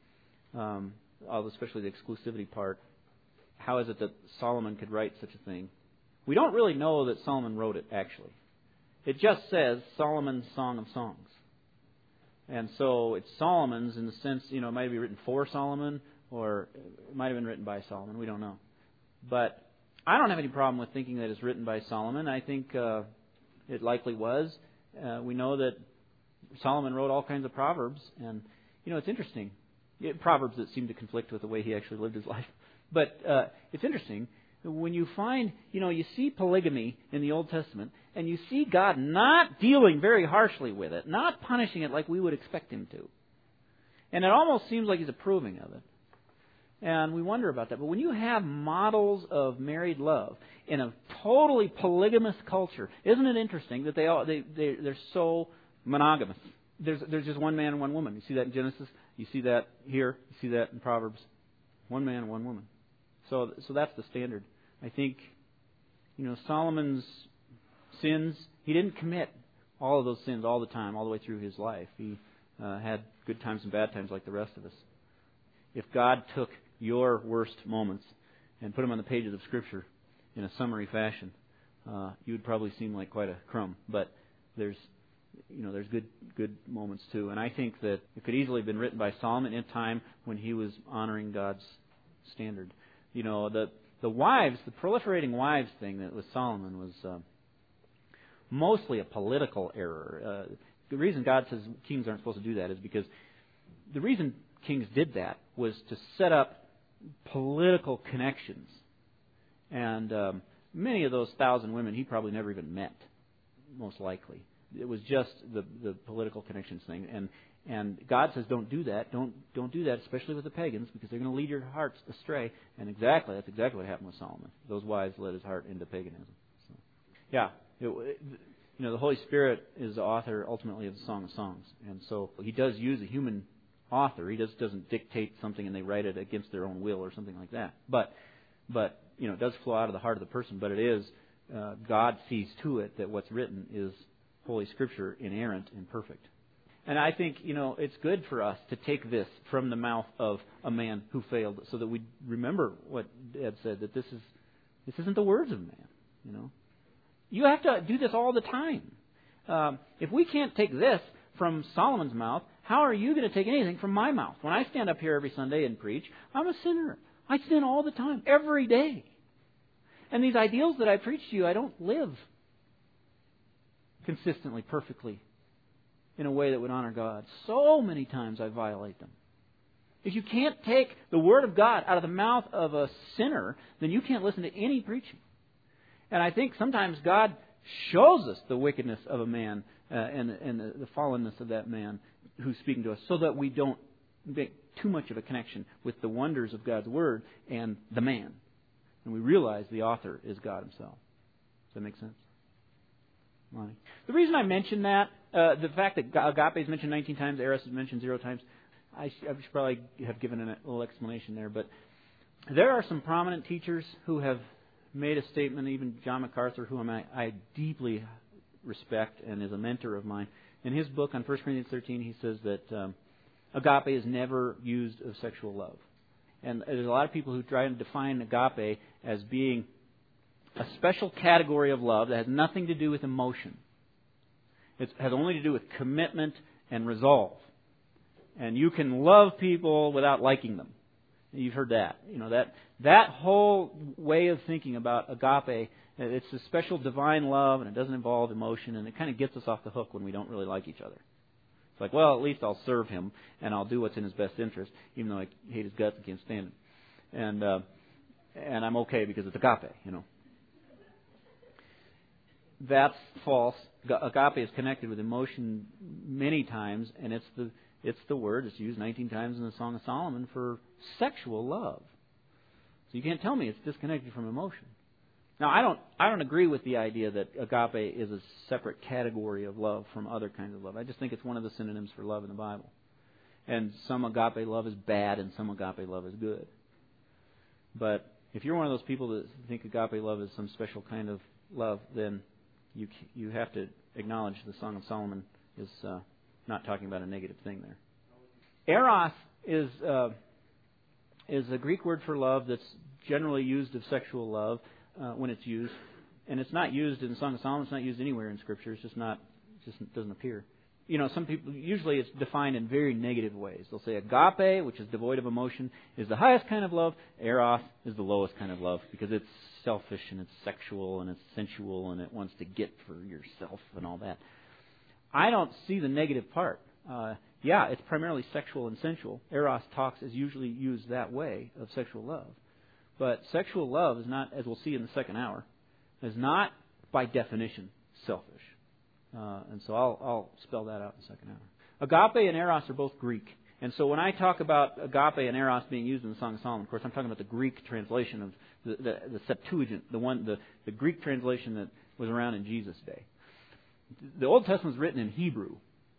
especially the exclusivity part. How is it that Solomon could write such a thing? We don't really know that Solomon wrote it, actually. It just says Solomon's Song of Songs. And so it's Solomon's in the sense, it might be written for Solomon, or it might have been written by Solomon. We don't know. But I don't have any problem with thinking that it's written by Solomon. I think it likely was. We know that Solomon wrote all kinds of proverbs. And, it's interesting. Proverbs that seem to conflict with the way he actually lived his life. But it's interesting. When you find, you see polygamy in the Old Testament, and you see God not dealing very harshly with it, not punishing it like we would expect Him to. And it almost seems like He's approving of it. And we wonder about that. But when you have models of married love in a totally polygamous culture, isn't it interesting that they're so monogamous? There's just one man and one woman. You see that in Genesis. You see that here. You see that in Proverbs. One man and one woman. So that's the standard. I think, Solomon's sins, he didn't commit all of those sins all the time, all the way through his life. He had good times and bad times like the rest of us. If God took your worst moments and put them on the pages of Scripture in a summary fashion, you would probably seem like quite a crumb. But there's good moments too. And I think that it could easily have been written by Solomon in a time when he was honoring God's standard. The wives, the proliferating wives thing that was Solomon was mostly a political error. The reason God says kings aren't supposed to do that is because the reason kings did that was to set up political connections. And many of those 1,000 women he probably never even met, most likely. It was just the political connections thing. And God says, don't do that. Don't do that, especially with the pagans, because they're going to lead your hearts astray. And that's exactly what happened with Solomon. Those wives led his heart into paganism. So, the Holy Spirit is the author ultimately of the Song of Songs, and so He does use a human author. He just doesn't dictate something and they write it against their own will or something like that. But it does flow out of the heart of the person. But it is God sees to it that what's written is Holy Scripture, inerrant and perfect. And I think, it's good for us to take this from the mouth of a man who failed so that we remember what Ed said, that this isn't the words of man, You have to do this all the time. If we can't take this from Solomon's mouth, how are you going to take anything from my mouth? When I stand up here every Sunday and preach, I'm a sinner. I sin all the time, every day. And these ideals that I preach to you, I don't live consistently, perfectly, in a way that would honor God. So many times I violate them. If you can't take the Word of God out of the mouth of a sinner, then you can't listen to any preaching. And I think sometimes God shows us the wickedness of a man and the fallenness of that man who's speaking to us, so that we don't make too much of a connection with the wonders of God's Word and the man. And we realize the author is God Himself. Does that make sense? Lonnie? The reason I mention that, the fact that agape is mentioned 19 times, eros is mentioned 0 times, I should probably have given a little explanation there. But there are some prominent teachers who have made a statement, even John MacArthur, whom I deeply respect and is a mentor of mine. In his book on 1 Corinthians 13, he says that agape is never used of sexual love. And there's a lot of people who try to define agape as being a special category of love that has nothing to do with emotion. It has only to do with commitment and resolve. And you can love people without liking them. You've heard that. That whole way of thinking about agape, it's a special divine love, and it doesn't involve emotion, and it kind of gets us off the hook when we don't really like each other. It's like, well, at least I'll serve him and I'll do what's in his best interest, even though I hate his guts and can't stand him. And I'm okay because it's agape, That's false. Agape is connected with emotion many times, and it's the word. It's used 19 times in the Song of Solomon for sexual love. So you can't tell me it's disconnected from emotion. Now, I don't agree with the idea that agape is a separate category of love from other kinds of love. I just think it's one of the synonyms for love in the Bible. And some agape love is bad, and some agape love is good. But if you're one of those people that think agape love is some special kind of love, then you have to acknowledge the Song of Solomon is not talking about a negative thing there. Eros is a Greek word for love that's generally used of sexual love when it's used, and it's not used in the Song of Solomon. It's not used anywhere in Scripture. It just doesn't appear. Some people, usually it's defined in very negative ways. They'll say agape, which is devoid of emotion, is the highest kind of love. Eros is the lowest kind of love because it's selfish and it's sexual and it's sensual and it wants to get for yourself and all that. I don't see the negative part. It's primarily sexual and sensual. Eros is usually used that way of sexual love. But sexual love is not, as we'll see in the second hour, is not by definition selfish. And so I'll spell that out in the second hour. Agape and Eros are both Greek. And so when I talk about agape and Eros being used in the Song of Solomon, of course, I'm talking about the Greek translation of the Septuagint, the Greek translation that was around in Jesus' day. The Old Testament was written in Hebrew.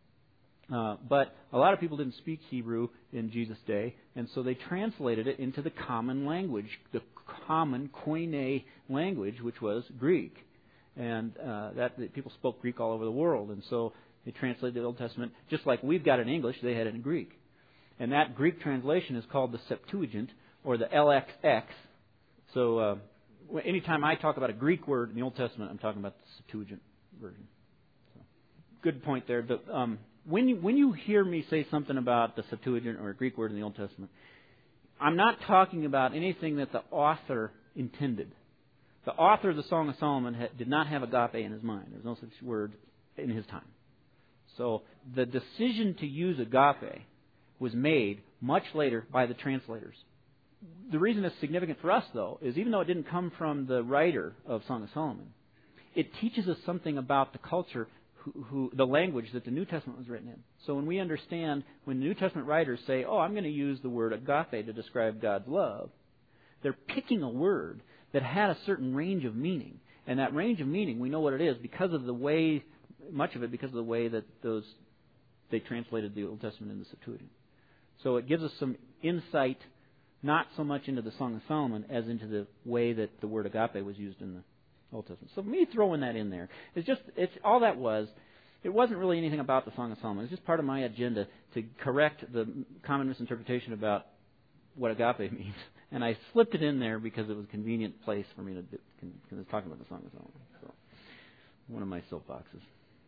But a lot of people didn't speak Hebrew in Jesus' day, and so they translated it into the common language, the common Koine language, which was Greek. And that people spoke Greek all over the world, and so they translated the Old Testament just like we've got it in English. They had it in Greek, and that Greek translation is called the Septuagint or the LXX. So anytime I talk about a Greek word in the Old Testament, I'm talking about the Septuagint version. So, good point there. When you hear me say something about the Septuagint or a Greek word in the Old Testament, I'm not talking about anything that the author intended. The author of the Song of Solomon did not have agape in his mind. There's no such word in his time. So the decision to use agape was made much later by the translators. The reason it's significant for us, though, is even though it didn't come from the writer of Song of Solomon, it teaches us something about the culture, the language that the New Testament was written in. So when we understand, when the New Testament writers say, I'm going to use the word agape to describe God's love, they're picking a word that had a certain range of meaning. And that range of meaning, we know what it is because of the way, much of it because of the way that they translated the Old Testament in the Septuagint. So it gives us some insight, not so much into the Song of Solomon as into the way that the word agape was used in the Old Testament. So me throwing that in there, it's all that was. It wasn't really anything about the Song of Solomon. It was just part of my agenda to correct the common misinterpretation about what agape means. And I slipped it in there because it was a convenient place for me to do, because I was talking about the Song of Solomon. So, one of my soapboxes.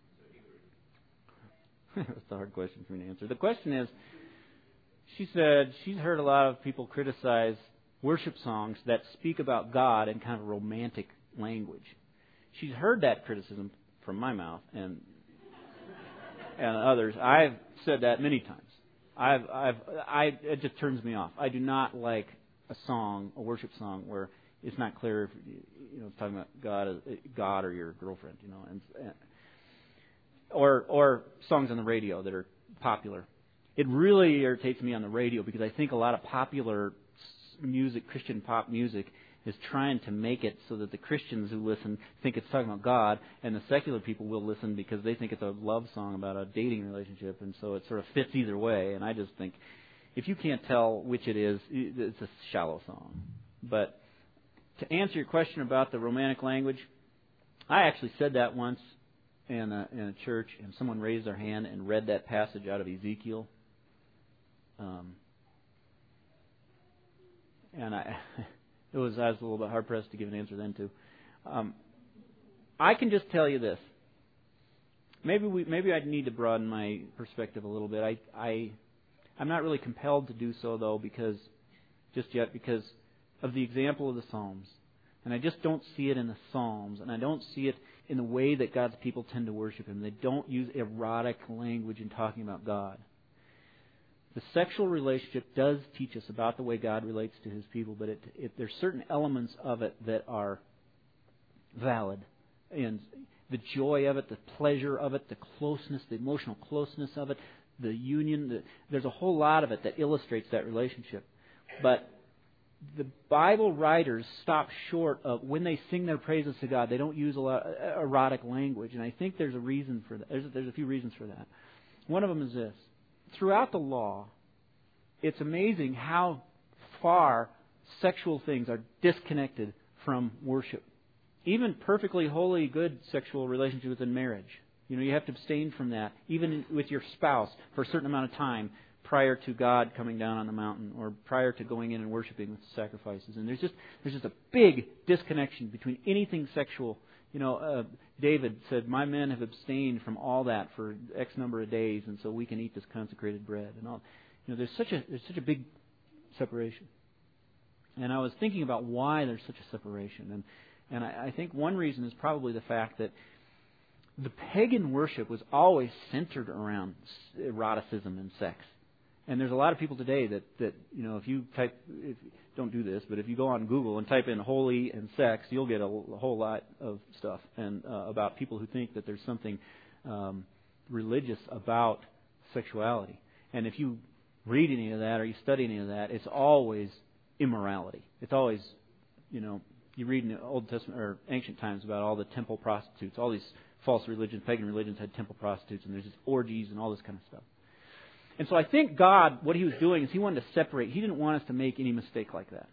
That's a hard question for me to answer. The question is, she said she's heard a lot of people criticize worship songs that speak about God in kind of romantic language. She's heard that criticism from my mouth and others. I've said that many times. It just turns me off. I do not like a worship song where it's not clear if it's talking about God or your girlfriend, or songs on the radio that are popular. It really irritates me on the radio because I think a lot of popular music, Christian pop music, is trying to make it so that the Christians who listen think it's talking about God, and the secular people will listen because they think it's a love song about a dating relationship, and so it sort of fits either way. And I just think, if you can't tell which it is, it's a shallow song. But to answer your question about the romantic language, I actually said that once in a church, and someone raised their hand and read that passage out of Ezekiel. And I was a little bit hard pressed to give an answer then too. I can just tell you this. Maybe I need to broaden my perspective a little bit. I'm not really compelled to do so though because of the example of the Psalms. And I just don't see it in the Psalms, and I don't see it in the way that God's people tend to worship Him. They don't use erotic language in talking about God. The sexual relationship does teach us about the way God relates to His people, but there's certain elements of it that are valid. And the joy of it, the pleasure of it, the closeness, the emotional closeness of it, the union, there's a whole lot of it that illustrates that relationship. But the Bible writers stop short of, when they sing their praises to God, they don't use a lot of erotic language. And I think there's a reason for that. There's a few reasons for that. One of them is this. Throughout the law, it's amazing how far sexual things are disconnected from worship. Even perfectly holy, good sexual relationships within marriage. You have to abstain from that, even with your spouse, for a certain amount of time prior to God coming down on the mountain or prior to going in and worshiping with sacrifices. And there's just a big disconnection between anything sexual. David said, "My men have abstained from all that for X number of days, and so we can eat this consecrated bread." And all. There's such a big separation. And I was thinking about why there's such a separation. And I think one reason is probably the fact that the pagan worship was always centered around eroticism and sex. And there's a lot of people today that if you don't do this, but if you go on Google and type in holy and sex, you'll get a whole lot of stuff and about people who think that there's something religious about sexuality. And if you read any of that or you study any of that, it's always immorality. It's always, you read in the Old Testament or ancient times about all the temple prostitutes, all these false religions, pagan religions had temple prostitutes, and there's just orgies and all this kind of stuff. And so I think God, what He was doing is He wanted to separate. He didn't want us to make any mistake like that.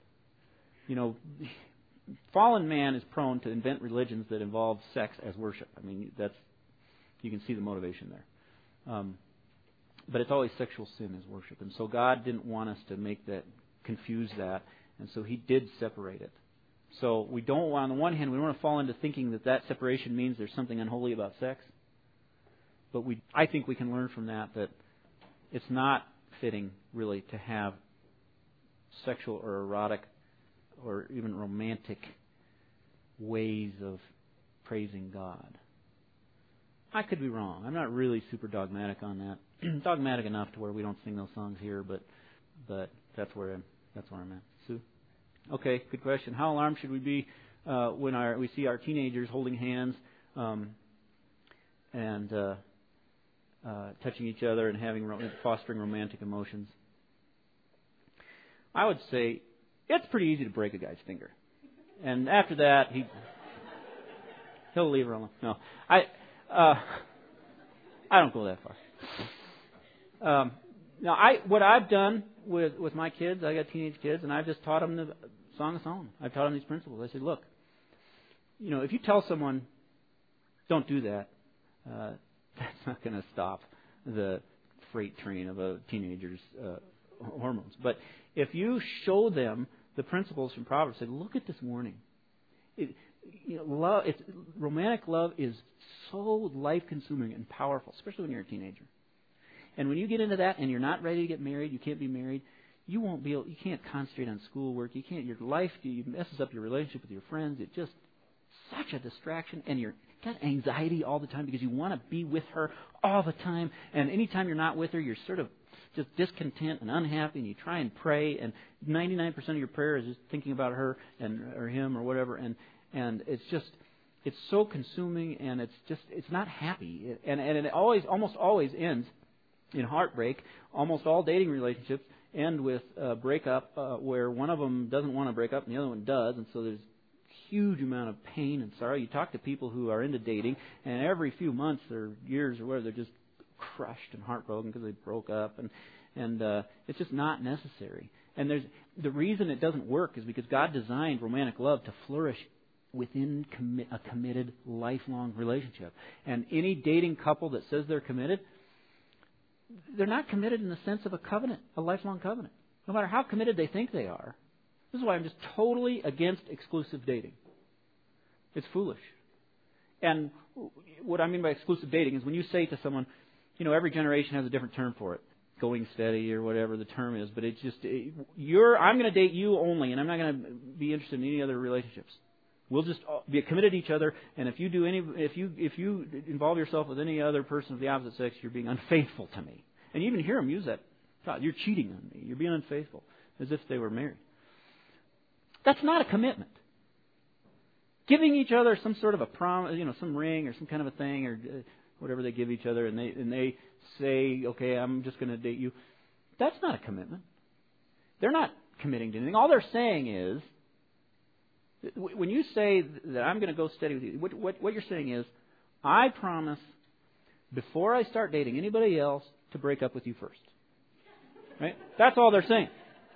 Fallen man is prone to invent religions that involve sex as worship. I mean, you can see the motivation there. But it's always sexual sin as worship. And so God didn't want us to confuse that, and so He did separate it. So we don't want, on the one hand, we don't want to fall into thinking that separation means there's something unholy about sex. But I think we can learn from that it's not fitting, really, to have sexual or erotic or even romantic ways of praising God. I could be wrong. I'm not really super dogmatic on that. Dogmatic enough to where we don't sing those songs here, but that's where I'm at. Sue? Okay, good question. How alarmed should we be when we see our teenagers holding hands and touching each other and fostering romantic emotions? I would say it's pretty easy to break a guy's finger, and after that he'll leave her alone. No, I don't go that far. What I've done with my kids, I got teenage kids, and I've just taught them the Song of Solomon. I've taught them these principles. I said, look, if you tell someone, don't do that, that's not going to stop the freight train of a teenager's hormones. But if you show them the principles from Proverbs, say, look at this warning. Romantic love is so life-consuming and powerful, especially when you're a teenager. And when you get into that and you're not ready to get married, you can't be married, you can't concentrate on schoolwork, your life messes up your relationship with your friends. It's just such a distraction, and you're got anxiety all the time because you want to be with her all the time, and anytime you're not with her, you're sort of just discontent and unhappy, and you try and pray, and 99% of your prayer is just thinking about her or him or whatever, and it's so consuming, and it's not happy, and it almost always ends in heartbreak. Almost all dating relationships end with a breakup where one of them doesn't want to break up and the other one does, and so there's huge amount of pain and sorrow. You talk to people who are into dating, and every few months or years or whatever, they're just crushed and heartbroken because they broke up, and it's just not necessary. And the reason it doesn't work is because God designed romantic love to flourish within a committed, lifelong relationship. And any dating couple that says they're committed, they're not committed in the sense of a covenant, a lifelong covenant. No matter how committed they think they are. This is why I'm just totally against exclusive dating. It's foolish. And what I mean by exclusive dating is when you say to someone, every generation has a different term for it. Going steady or whatever the term is. But it's just, I'm going to date you only, and I'm not going to be interested in any other relationships. We'll just be committed to each other, and if you involve yourself with any other person of the opposite sex, you're being unfaithful to me. And you even hear them use that. God, you're cheating on me. You're being unfaithful, as if they were married. That's not a commitment. Giving each other some sort of a promise, some ring or some kind of a thing or whatever they give each other, and they say, okay, I'm just going to date you. That's not a commitment. They're not committing to anything. All they're saying is, when you say that I'm going to go steady with you, what you're saying is, I promise before I start dating anybody else to break up with you first. Right? That's all they're saying.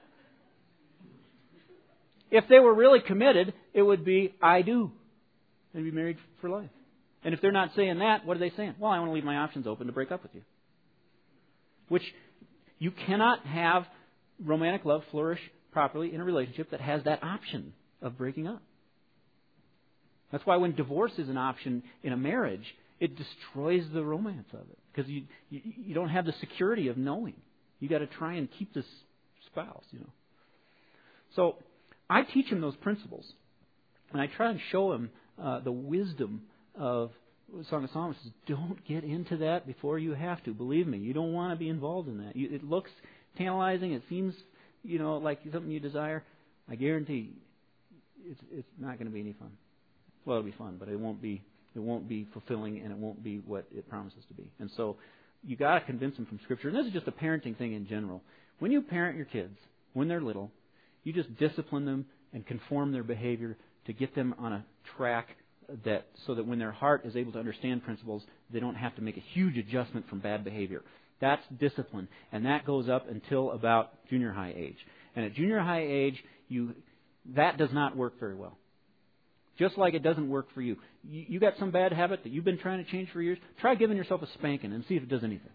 If they were really committed, it would be, I do. They'd be married for life. And if they're not saying that, what are they saying? Well, I want to leave my options open to break up with you. Which, you cannot have romantic love flourish properly in a relationship that has that option of breaking up. That's why when divorce is an option in a marriage, it destroys the romance of it. Because you don't have the security of knowing. You got to try and keep this spouse, So, I teach him those principles. And I try and show him the wisdom of Song of Solomon. Says, don't get into that before you have to. Believe me, you don't want to be involved in that. It looks tantalizing. It seems, like something you desire. I guarantee it's not going to be any fun. Well, it'll be fun, but it won't be fulfilling, and it won't be what it promises to be. And so you got to convince them from Scripture. And this is just a parenting thing in general. When you parent your kids, when they're little, you just discipline them and conform their behavior to get them on a track so that when their heart is able to understand principles, they don't have to make a huge adjustment from bad behavior. That's discipline, and that goes up until about junior high age. And at junior high age, that does not work very well. Just like it doesn't work for you. You got some bad habit that you've been trying to change for years. Try giving yourself a spanking and see if it does anything.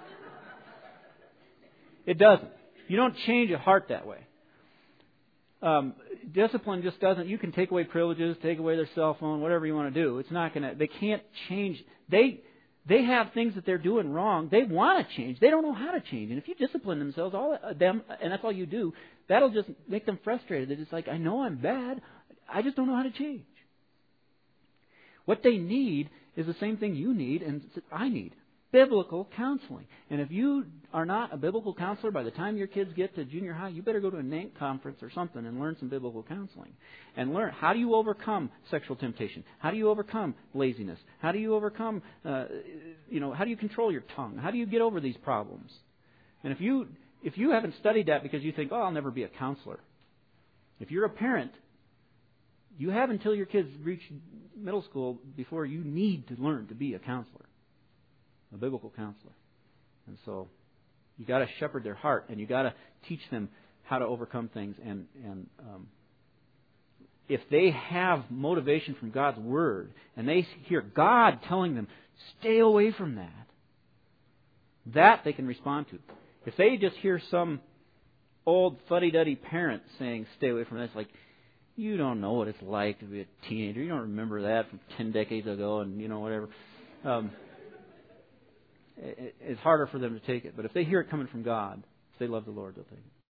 It doesn't. You don't change a heart that way. Discipline just doesn't. You can take away privileges, take away their cell phone, whatever you want to do. It's not going to. They can't change. They have things that they're doing wrong. They want to change. They don't know how to change. And if you discipline themselves, and that's all you do, that'll just make them frustrated. They're just like, I know I'm bad. I just don't know how to change. What they need is the same thing you need and I need. Biblical counseling. And if you are not a biblical counselor by the time your kids get to junior high, you better go to a NANC conference or something and learn some biblical counseling. And learn, how do you overcome sexual temptation? How do you overcome laziness? How do you overcome, how do you control your tongue? How do you get over these problems? And if you haven't studied that because you think, I'll never be a counselor. If you're a parent, you have until your kids reach middle school before you need to learn to be a counselor. A biblical counselor. And so you got to shepherd their heart, and you got to teach them how to overcome things. And if they have motivation from God's Word, and they hear God telling them, stay away from that they can respond to. If they just hear some old fuddy-duddy parent saying, stay away from that, it's like, you don't know what it's like to be a teenager. You don't remember that from 10 decades ago and, whatever. It's harder for them to take it. But if they hear it coming from God, if they love the Lord, they'll take it.